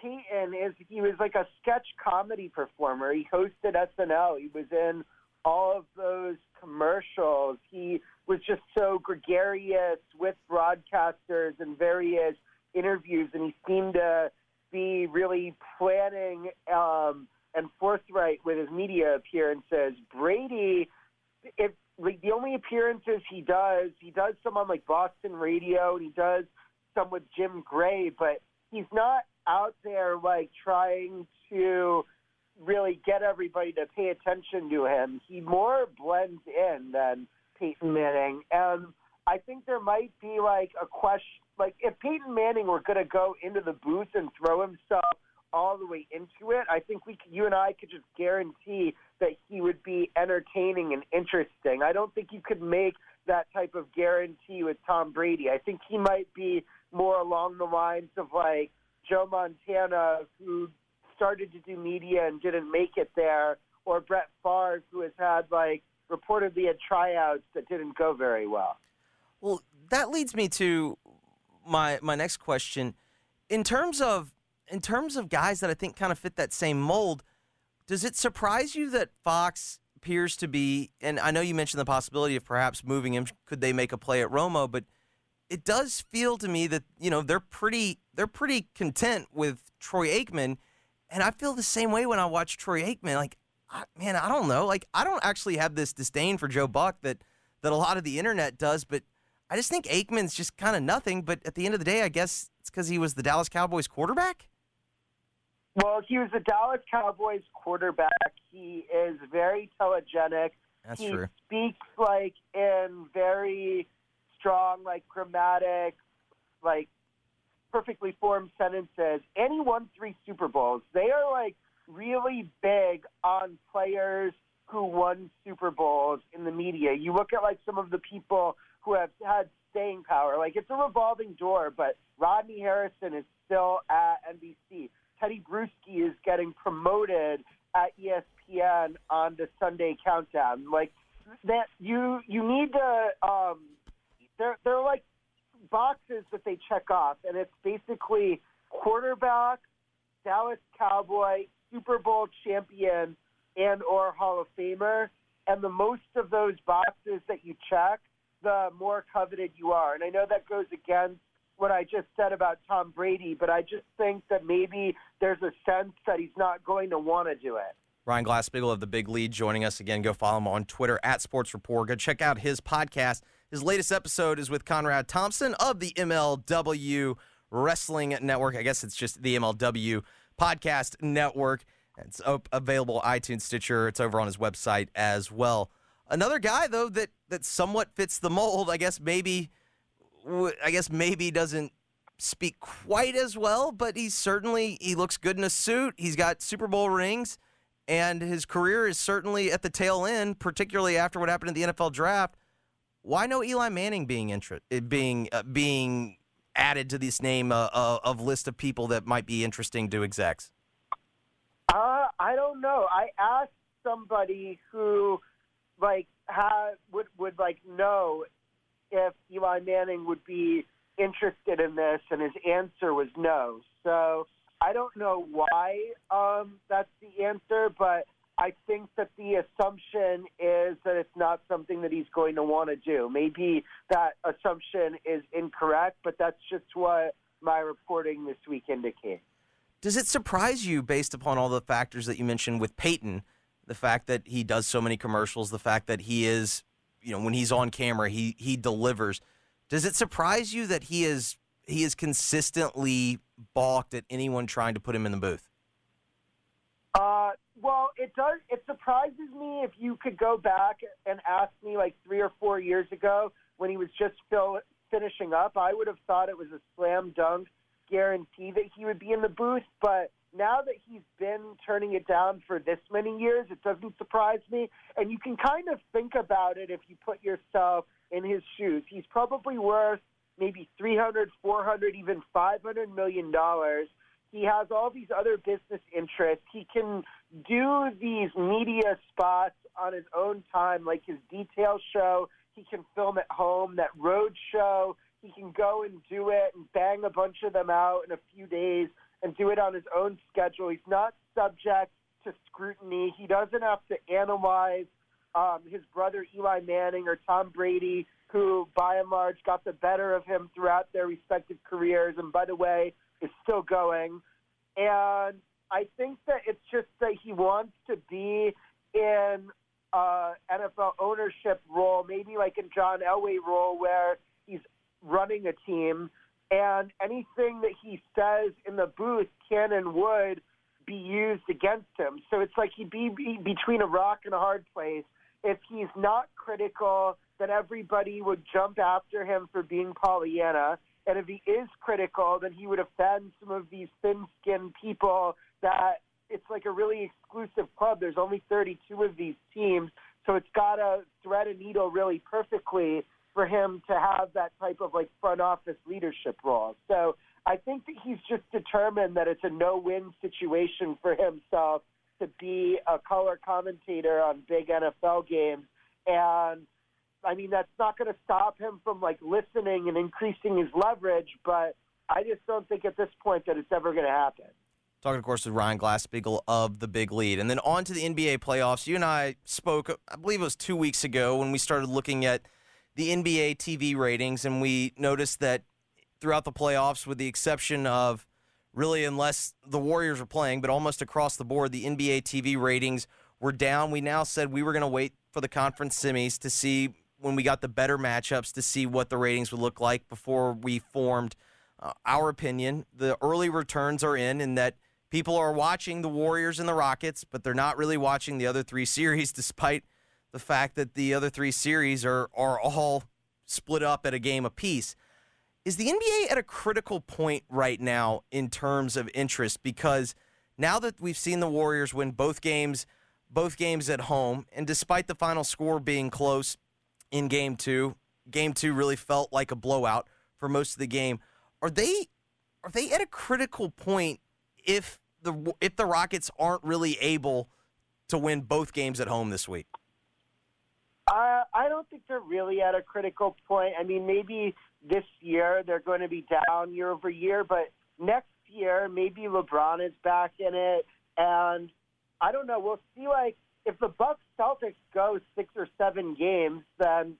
[SPEAKER 17] Peyton is he was like a sketch comedy performer. He hosted S N L. He was in all of those commercials. He was just so gregarious with broadcasters in various interviews, and he seemed to be really planning um, and forthright with his media appearances. Brady, if like the only appearances he does, he does some on like Boston radio, and he does some with Jim Gray, but he's not out there like trying to really get everybody to pay attention to him. He more blends in than Peyton Manning, and I think there might be like a question, like if Peyton Manning were going to go into the booth and throw himself all the way into it, I think we, could, you and I, could just guarantee that he would be entertaining and interesting. I don't think you could make that type of guarantee with Tom Brady. I think he might be more along the lines of like Joe Montana, who started to do media and didn't make it there, or Brett Favre, who has had like reportedly had tryouts that didn't go very well.
[SPEAKER 13] Well, that leads me to my my next question. In terms of in terms of guys that I think kind of fit that same mold, does it surprise you that Fox appears to be, and I know you mentioned the possibility of perhaps moving him, could they make a play at Romo, but it does feel to me that, you know, they're pretty they're pretty content with Troy Aikman, and I feel the same way when I watch Troy Aikman. Like, I, man, I don't know. Like, I don't actually have this disdain for Joe Buck that that a lot of the internet does, but I just think Aikman's just kind of nothing. But at the end of the day, I guess it's because he was the Dallas Cowboys quarterback.
[SPEAKER 17] Well, he was the Dallas Cowboys quarterback. He is very telegenic.
[SPEAKER 13] That's
[SPEAKER 17] he
[SPEAKER 13] true.
[SPEAKER 17] Speaks like in very strong, like grammatic, like perfectly formed sentences. And he won three Super Bowls. They are like really big on players who won Super Bowls in the media. You look at like some of the people who have had staying power. Like, it's a revolving door, but Rodney Harrison is still at N B C. Teddy Bruschi is getting promoted at E S P N on the Sunday Countdown. Like, that you you need to um they're they're like boxes that they check off, and it's basically quarterback, Dallas Cowboy, Super Bowl champion, and or Hall of Famer. And the most of those boxes that you check, the more coveted you are. And I know that goes against what I just said about Tom Brady, but I just think that maybe there's a sense that he's not going to want to do it.
[SPEAKER 13] Ryan Glasspiegel of The Big Lead joining us again. Go follow him on Twitter at Sports Report. Go check out his podcast. His latest episode is with Conrad Thompson of the M L W Wrestling Network. I guess it's just the M L W Podcast Network. It's available iTunes, Stitcher. It's over on his website as well. Another guy, though, that, that somewhat fits the mold, I guess maybe I guess maybe doesn't speak quite as well, but he's certainly, he looks good in a suit. He's got Super Bowl rings, and his career is certainly at the tail end, particularly after what happened in the N F L draft. Why no Eli Manning being inter- being uh, being added to this name uh, uh, of list of people that might be interesting to execs?
[SPEAKER 17] Uh, I don't know. I asked somebody who, like, had, would would like know if Eli Manning would be interested in this, and his answer was no. So I don't know why um, that's the answer, but I think that the assumption is that it's not something that he's going to want to do. Maybe that assumption is incorrect, but that's just what my reporting this week indicates.
[SPEAKER 13] Does it surprise you, based upon all the factors that you mentioned with Peyton, the fact that he does so many commercials, the fact that he is, you know, when he's on camera, he he delivers. Does it surprise you that he is he is consistently balked at anyone trying to put him in the booth?
[SPEAKER 17] Uh, well, it does. It surprises me if you could go back and ask me like three or four years ago when he was just fill, finishing up. I would have thought it was a slam dunk guarantee that he would be in the booth, but now that he's been turning it down for this many years, it doesn't surprise me. And you can kind of think about it if you put yourself in his shoes. He's probably worth maybe three hundred, four hundred, even five hundred million dollars. He has all these other business interests. He can do these media spots on his own time, like his detail show. He can film at home, that road show. He can go and do it and bang a bunch of them out in a few days and do it on his own schedule. He's not subject to scrutiny. He doesn't have to analyze um, his brother Eli Manning or Tom Brady, who by and large got the better of him throughout their respective careers, and by the way, is still going. And I think that it's just that he wants to be in uh, N F L ownership role, maybe like in John Elway role, where he's running a team, and anything that he says in the booth can and would be used against him. So it's like he'd be, be between a rock and a hard place. If he's not critical, then everybody would jump after him for being Pollyanna. And if he is critical, then he would offend some of these thin-skinned people that it's like a really exclusive club. There's only thirty-two of these teams, so it's got to thread a needle really perfectly for him to have that type of like front office leadership role. So I think that he's just determined that it's a no-win situation for himself to be a color commentator on big N F L games. And I mean, that's not going to stop him from like listening and increasing his leverage, but I just don't think at this point that it's ever going to happen.
[SPEAKER 13] Talking, of course, with Ryan Glasspiegel of The Big Lead. And then on to the N B A playoffs. You and I spoke, I believe it was two weeks ago, when we started looking at the N B A T V ratings, and we noticed that throughout the playoffs, with the exception of really unless the Warriors were playing, but almost across the board, the N B A T V ratings were down. We now said we were going to wait for the conference semis to see when we got the better matchups to see what the ratings would look like before we formed uh, our opinion. The early returns are in, in that people are watching the Warriors and the Rockets, but they're not really watching the other three series, despite the fact that the other three series are, are all split up at a game apiece. Is the N B A at a critical point right now in terms of interest? Because now that we've seen the Warriors win both games, both games at home, and despite the final score being close in game two, game two really felt like a blowout for most of the game. Are they are they at a critical point if the if the Rockets aren't really able to win both games at home this week?
[SPEAKER 17] Uh, I don't think they're really at a critical point. I mean, maybe this year they're going to be down year over year, but next year maybe LeBron is back in it, and I don't know. We'll see. Like if the Bucks Celtics go six or seven games, then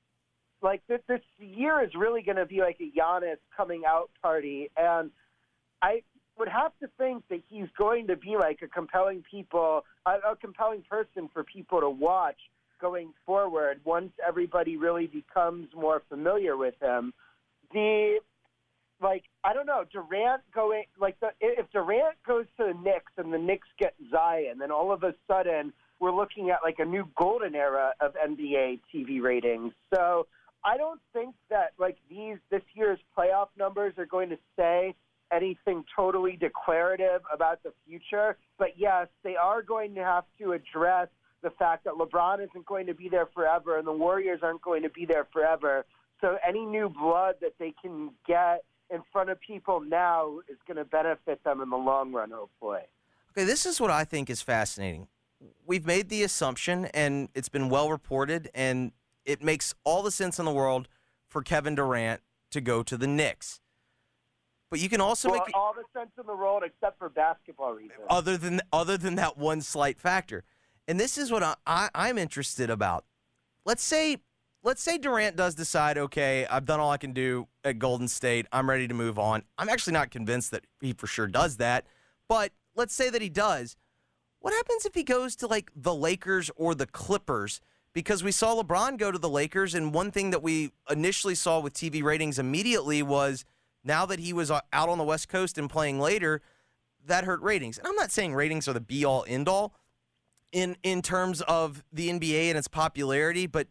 [SPEAKER 17] like this, this year is really going to be like a Giannis coming out party, and I would have to think that he's going to be like a compelling people, a, a compelling person for people to watch going forward once everybody really becomes more familiar with him. The like I don't know, Durant going like the, if Durant goes to the Knicks and the Knicks get Zion, then all of a sudden we're looking at like a new golden era of N B A T V ratings. So I don't think that like these this year's playoff numbers are going to say anything totally declarative about the future. But yes, they are going to have to address the fact that LeBron isn't going to be there forever and the Warriors aren't going to be there forever. So any new blood that they can get in front of people now is going to benefit them in the long run, hopefully.
[SPEAKER 13] Okay, this is what I think is fascinating. We've made the assumption, and it's been well reported, and it makes all the sense in the world for Kevin Durant to go to the Knicks. But you can also
[SPEAKER 17] well,
[SPEAKER 13] make
[SPEAKER 17] all the sense in the world except for basketball reasons.
[SPEAKER 13] Other than other than that one slight factor. And this is what I, I, I'm interested about. Let's say, let's say Durant does decide, okay, I've done all I can do at Golden State. I'm ready to move on. I'm actually not convinced that he for sure does that. But let's say that he does. What happens if he goes to, like, the Lakers or the Clippers? Because we saw LeBron go to the Lakers, and one thing that we initially saw with T V ratings immediately was now that he was out on the West Coast and playing later, that hurt ratings. And I'm not saying ratings are the be-all, end-all, in in terms of the N B A and its popularity, but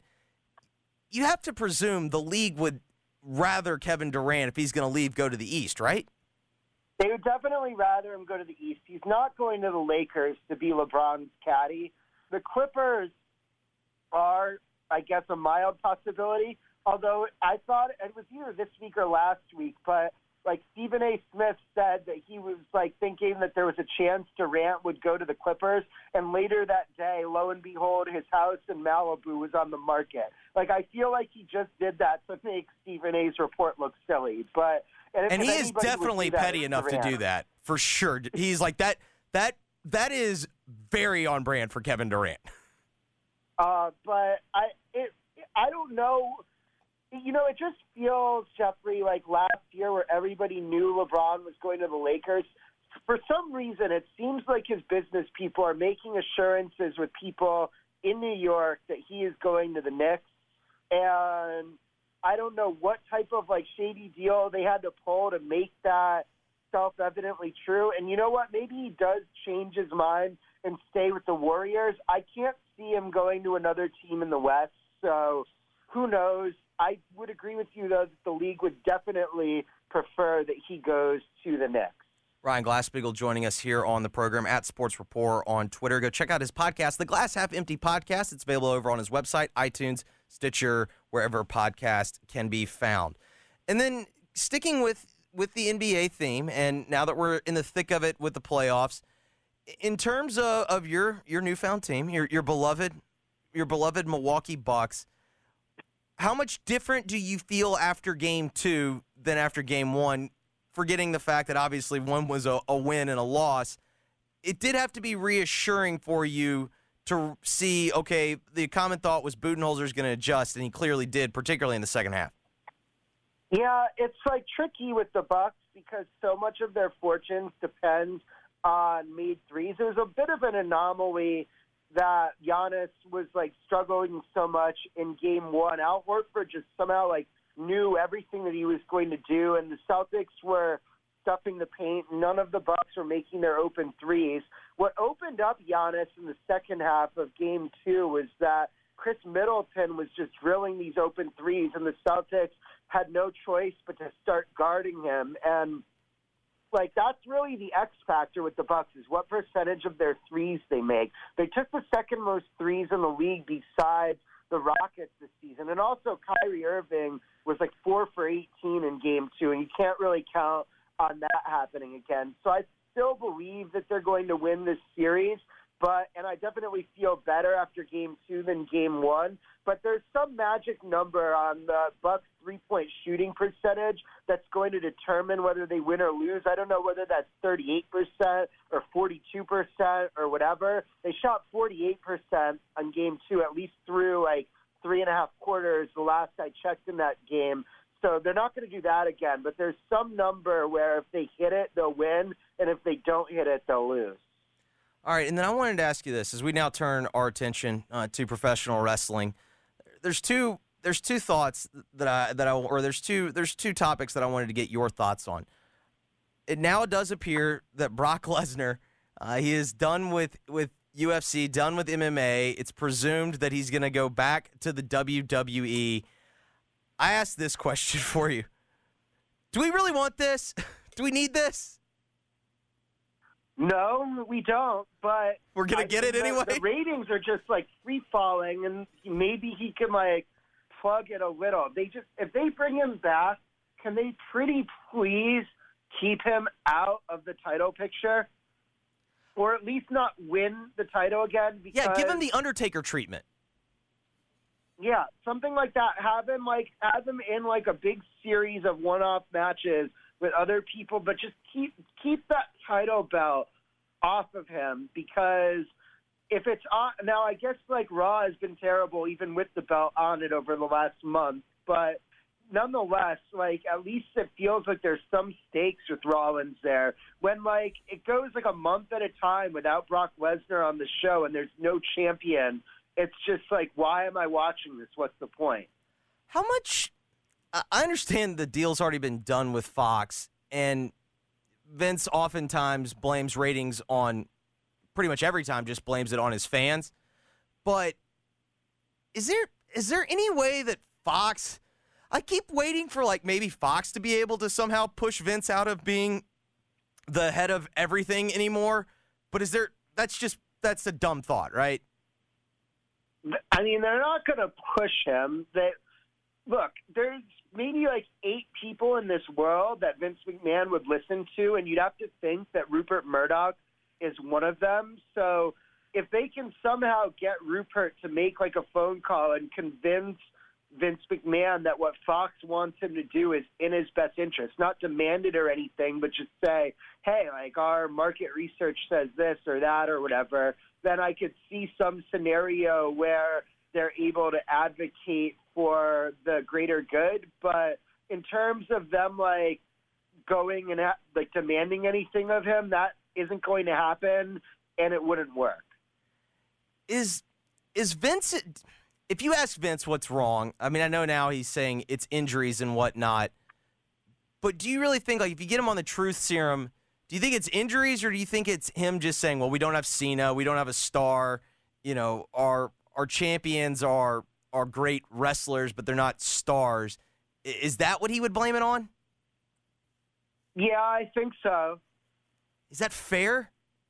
[SPEAKER 13] you have to presume the league would rather Kevin Durant, if he's going to leave, go to the East, right?
[SPEAKER 17] They would definitely rather him go to the East. He's not going to the Lakers to be LeBron's caddy. The Clippers are, I guess, a mild possibility, although I thought it was either this week or last week, but like Stephen A. Smith said that he was like thinking that there was a chance Durant would go to the Clippers, and later that day, lo and behold, his house in Malibu was on the market. Like I feel like he just did that to make Stephen A.'s report look silly. But And, if,
[SPEAKER 13] And he
[SPEAKER 17] if
[SPEAKER 13] is
[SPEAKER 17] anybody would
[SPEAKER 13] definitely
[SPEAKER 17] do that,
[SPEAKER 13] petty
[SPEAKER 17] it's
[SPEAKER 13] enough to
[SPEAKER 17] Durant.
[SPEAKER 13] do that, for sure. He's like, that That That is very on brand for Kevin Durant.
[SPEAKER 17] Uh, but I, it, I don't know. You know, it just feels, Jeffrey, like last year where everybody knew LeBron was going to the Lakers. For some reason, it seems like his business people are making assurances with people in New York that he is going to the Knicks. And I don't know what type of, like, shady deal they had to pull to make that self-evidently true. And you know what? Maybe he does change his mind and stay with the Warriors. I can't see him going to another team in the West, so who knows? I would agree with you, though, that the league would definitely prefer that he goes to the Knicks.
[SPEAKER 13] Ryan Glasspiegel joining us here on the program at Sports Rapport on Twitter. Go check out his podcast, The Glass Half Empty Podcast. It's available over on his website, iTunes, Stitcher, wherever podcast can be found. And then sticking with, with the N B A theme, and now that we're in the thick of it with the playoffs, in terms of, of your your newfound team, your your beloved your beloved Milwaukee Bucks, how much different do you feel after game two than after game one? Forgetting the fact that obviously one was a, a win and a loss, it did have to be reassuring for you to see, okay, the common thought was Budenholzer's going to adjust, and he clearly did, particularly in the second half.
[SPEAKER 17] Yeah, it's like tricky with the Bucks because so much of their fortunes depends on made threes. It was a bit of an anomaly that Giannis was like struggling so much in game one. Al Horford just somehow like knew everything that he was going to do, and the Celtics were stuffing the paint. None of the Bucks were making their open threes. What opened up Giannis in the second half of game two was that Chris Middleton was just drilling these open threes, and the Celtics had no choice but to start guarding him. And like that's really the X factor with the Bucks is what percentage of their threes they make. They took the second most threes in the league besides the Rockets this season. And also Kyrie Irving was like four for eighteen in game two, and you can't really count on that happening again. So I still believe that they're going to win this series, but and I definitely feel better after game two than game one. But there's some magic number on the Bucks three-point shooting percentage that's going to determine whether they win or lose. I don't know whether that's thirty-eight percent or forty-two percent or whatever. They shot forty-eight percent on game two, at least through like three and a half quarters the last I checked in that game. So they're not going to do that again. But there's some number where if they hit it, they'll win, and if they don't hit it, they'll lose.
[SPEAKER 13] All right, and then I wanted to ask you this as we now turn our attention uh, to professional wrestling. There's two there's two thoughts that I that I or there's two there's two topics that I wanted to get your thoughts on. It now does appear that Brock Lesnar, uh, he is done with with U F C, done with M M A. It's presumed that he's going to go back to the W W E. I asked this question for you: do we really want this? Do we need this?
[SPEAKER 17] No, we don't, but
[SPEAKER 13] we're going to get it
[SPEAKER 17] the,
[SPEAKER 13] anyway.
[SPEAKER 17] The ratings are just like free falling, and maybe he can like plug it a little. They just if they bring him back, can they pretty please keep him out of the title picture? Or at least not win the title again? Because,
[SPEAKER 13] yeah, give him the Undertaker treatment.
[SPEAKER 17] Yeah, something like that. Have him like have him in like a big series of one-off matches with other people, but just keep keep that title belt off of him, because if it's on now, I guess like Raw has been terrible even with the belt on it over the last month, but nonetheless, like at least it feels like there's some stakes with Rollins there. When like it goes like a month at a time without Brock Lesnar on the show and there's no champion, it's just like, why am I watching this? What's the point?
[SPEAKER 13] How much? I understand the deal's already been done with Fox, and Vince oftentimes blames ratings on pretty much every time, just blames it on his fans. But is there is there any way that Fox, I keep waiting for like maybe Fox to be able to somehow push Vince out of being the head of everything anymore. But is there, that's just, that's a dumb thought, right?
[SPEAKER 17] I mean, they're not going to push him. That Look, there's maybe like eight people in this world that Vince McMahon would listen to, and you'd have to think that Rupert Murdoch is one of them. So if they can somehow get Rupert to make like a phone call and convince Vince McMahon that what Fox wants him to do is in his best interest, not demand it or anything, but just say, hey, like our market research says this or that or whatever, then I could see some scenario where they're able to advocate for the greater good. But in terms of them like going and ha- like demanding anything of him, that isn't going to happen, and it wouldn't work.
[SPEAKER 13] Is is Vince? If you ask Vince what's wrong, I mean, I know now he's saying it's injuries and whatnot, but do you really think, like, if you get him on the truth serum, do you think it's injuries, or do you think it's him just saying, well, we don't have Cena, we don't have a star, you know, our our champions are are great wrestlers, but they're not stars? Is that what he would blame it on?
[SPEAKER 17] Yeah, I think so.
[SPEAKER 13] Is that fair?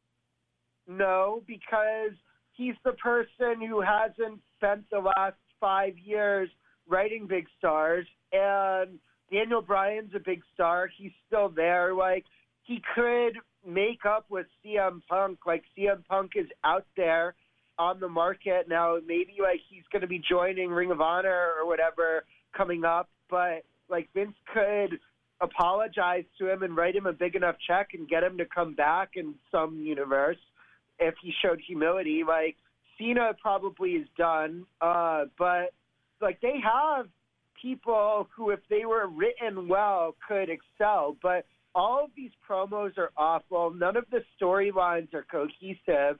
[SPEAKER 17] No, because he's the person who hasn't spent the last five years writing big stars, and Daniel Bryan's a big star. He's still there. Like, he could make up with C M Punk. Like, C M Punk is out there on the market now. Maybe, like, he's going to be joining Ring of Honor or whatever coming up, but, like, Vince could apologize to him and write him a big enough check and get him to come back in some universe if he showed humility. Like, Cena probably is done, uh, but, like, they have people who, if they were written well, could excel. But all of these promos are awful. None of the storylines are cohesive.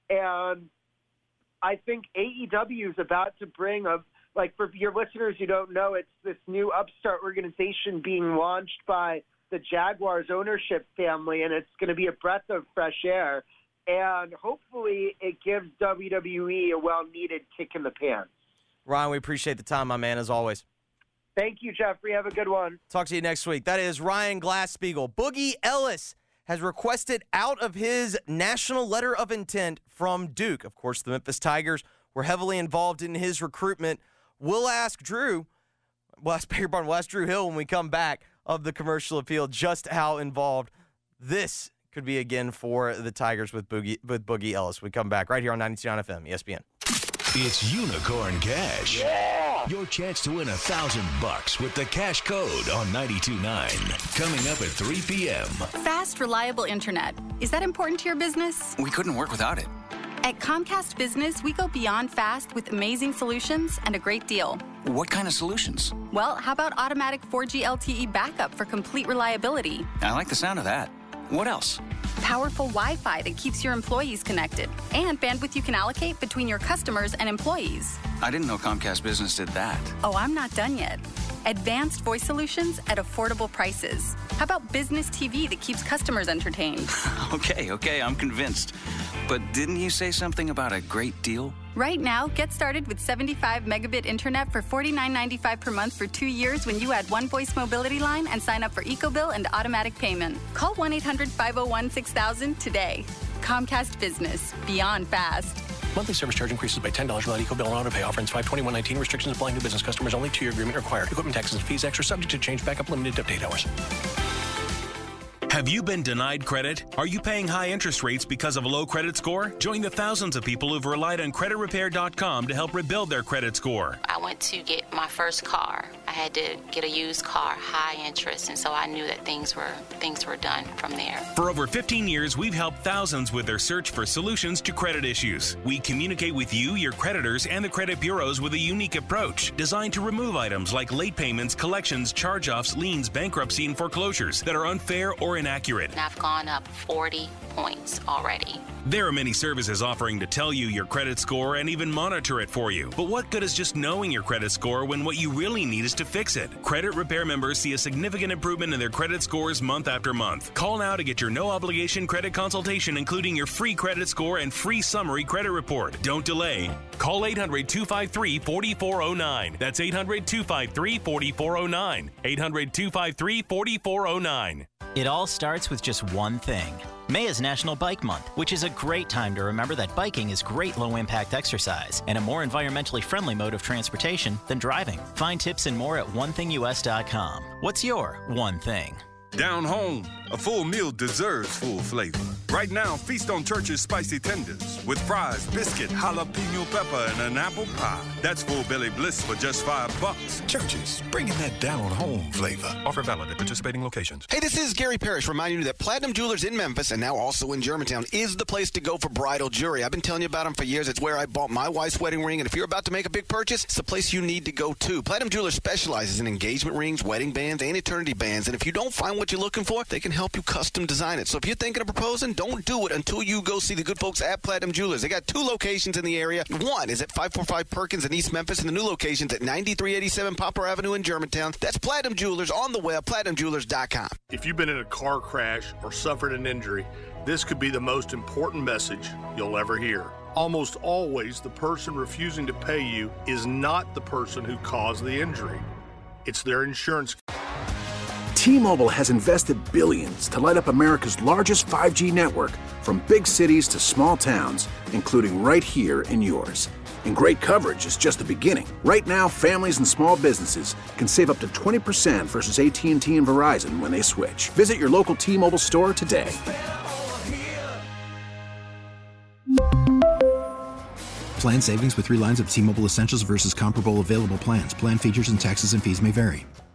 [SPEAKER 17] And I think A E W is about to bring a, like, for your listeners who don't know, it's this new upstart organization being launched by the Jaguars ownership family, and it's going to be a breath of fresh air. And hopefully it gives W W E a well-needed kick in the pants.
[SPEAKER 13] Ryan, we appreciate the time, my man, as always.
[SPEAKER 17] Thank you, Jeffrey. Have a good one.
[SPEAKER 13] Talk to you next week. That is Ryan Glasspiegel. Boogie Ellis has requested out of his national letter of intent from Duke. Of course, the Memphis Tigers were heavily involved in his recruitment. We'll ask Drew, we'll ask Baker Barton, we'll ask Drew Hill when we come back of the commercial appeal just how involved this could be again for the Tigers with Boogie with Boogie Ellis. We come back right here on ninety-two point nine F M, E S P N.
[SPEAKER 11] It's Unicorn Cash.
[SPEAKER 17] Yeah!
[SPEAKER 11] Your chance to win a thousand bucks with the cash code on ninety-two point nine. Coming up at three p.m.
[SPEAKER 18] Fast, reliable internet. Is that important to your business?
[SPEAKER 19] We couldn't work without it.
[SPEAKER 18] At Comcast Business, we go beyond fast with amazing solutions and a great deal.
[SPEAKER 19] What kind of solutions?
[SPEAKER 18] Well, how about automatic four G L T E backup for complete reliability?
[SPEAKER 19] I like the sound of that. What else?
[SPEAKER 18] Powerful Wi-Fi that keeps your employees connected, and bandwidth you can allocate between your customers and employees.
[SPEAKER 19] I didn't know Comcast Business did that.
[SPEAKER 18] Oh, I'm not done yet. Advanced voice solutions at affordable prices. How about business T V that keeps customers entertained?
[SPEAKER 19] okay, okay, I'm convinced. But didn't you say something about a great deal?
[SPEAKER 18] Right now, get started with seventy-five megabit internet for forty-nine ninety-five per month for two years when you add one voice mobility line and sign up for EcoBill and automatic payment. Call one eight hundred five oh one six thousand today. Comcast Business. Beyond fast.
[SPEAKER 2] Monthly service charge increases by ten dollars without EcoBill and auto pay. Offerings five twenty-one nineteen. Restrictions apply to business customers only. Two-year agreement required. Equipment taxes and fees extra. Subject to change. Backup limited to update hours.
[SPEAKER 20] Have you been denied credit? Are you paying high interest rates because of a low credit score? Join the thousands of people who've relied on credit repair dot com to help rebuild their credit score.
[SPEAKER 21] I went to get my first car. I had to get a used car, high interest, and so I knew that things were things were done from there.
[SPEAKER 20] For over fifteen years, we've helped thousands with their search for solutions to credit issues. We communicate with you, your creditors, and the credit bureaus with a unique approach designed to remove items like late payments, collections, charge-offs, liens, bankruptcy, and foreclosures that are unfair or inaccurate.
[SPEAKER 21] And I've gone up forty points already.
[SPEAKER 20] There are many services offering to tell you your credit score and even monitor it for you. But what good is just knowing your credit score when what you really need is to fix it? Credit Repair members see a significant improvement in their credit scores month after month. Call now to get your no-obligation credit consultation, including your free credit score and free summary credit report. Don't delay. Call eight hundred two five three four four zero nine. That's eight hundred two five three four four zero nine. eight hundred two five three four four zero nine.
[SPEAKER 10] It all starts with just one thing. May is National Bike Month, which is a great time to remember that biking is great low-impact exercise and a more environmentally friendly mode of transportation than driving. Find tips and more at one thing U S dot com. What's your one thing?
[SPEAKER 22] Down home,
[SPEAKER 1] A full meal deserves full flavor. Right now, feast on Church's spicy tenders with fries, biscuit, jalapeno pepper, and an apple pie. That's full belly bliss for just five bucks.
[SPEAKER 22] Church's, bringing that down home flavor. Offer valid at participating locations.
[SPEAKER 23] Hey, this is Gary Parrish reminding you that Platinum Jewelers in Memphis and now also in Germantown is the place to go for bridal jewelry. I've been telling you about them for years. It's where I bought my wife's wedding ring, and if you're about to make a big purchase, it's the place you need to go to. Platinum Jewelers specializes in engagement rings, wedding bands, and eternity bands, and if you don't find what you're looking for, they can help you custom design it. So if you're thinking of proposing, don't do it until you go see the good folks at Platinum Jewelers. They got two locations in the area. One is at five forty-five Perkins in East Memphis, and the new location's at ninety-three eighty-seven Poplar Avenue in Germantown. That's Platinum Jewelers on the web, platinum jewelers dot com.
[SPEAKER 24] If you've been in a car crash or suffered an injury, this could be the most important message you'll ever hear. Almost always, the person refusing to pay you is not the person who caused the injury. It's their insurance.
[SPEAKER 4] T-Mobile has invested billions to light up America's largest five G network, from big cities to small towns, including right here in yours. And great coverage is just the beginning. Right now, families and small businesses can save up to twenty percent versus A T and T and Verizon when they switch. Visit your local T-Mobile store today.
[SPEAKER 5] Plan savings with three lines of T-Mobile Essentials versus comparable available plans. Plan features and taxes and fees may vary.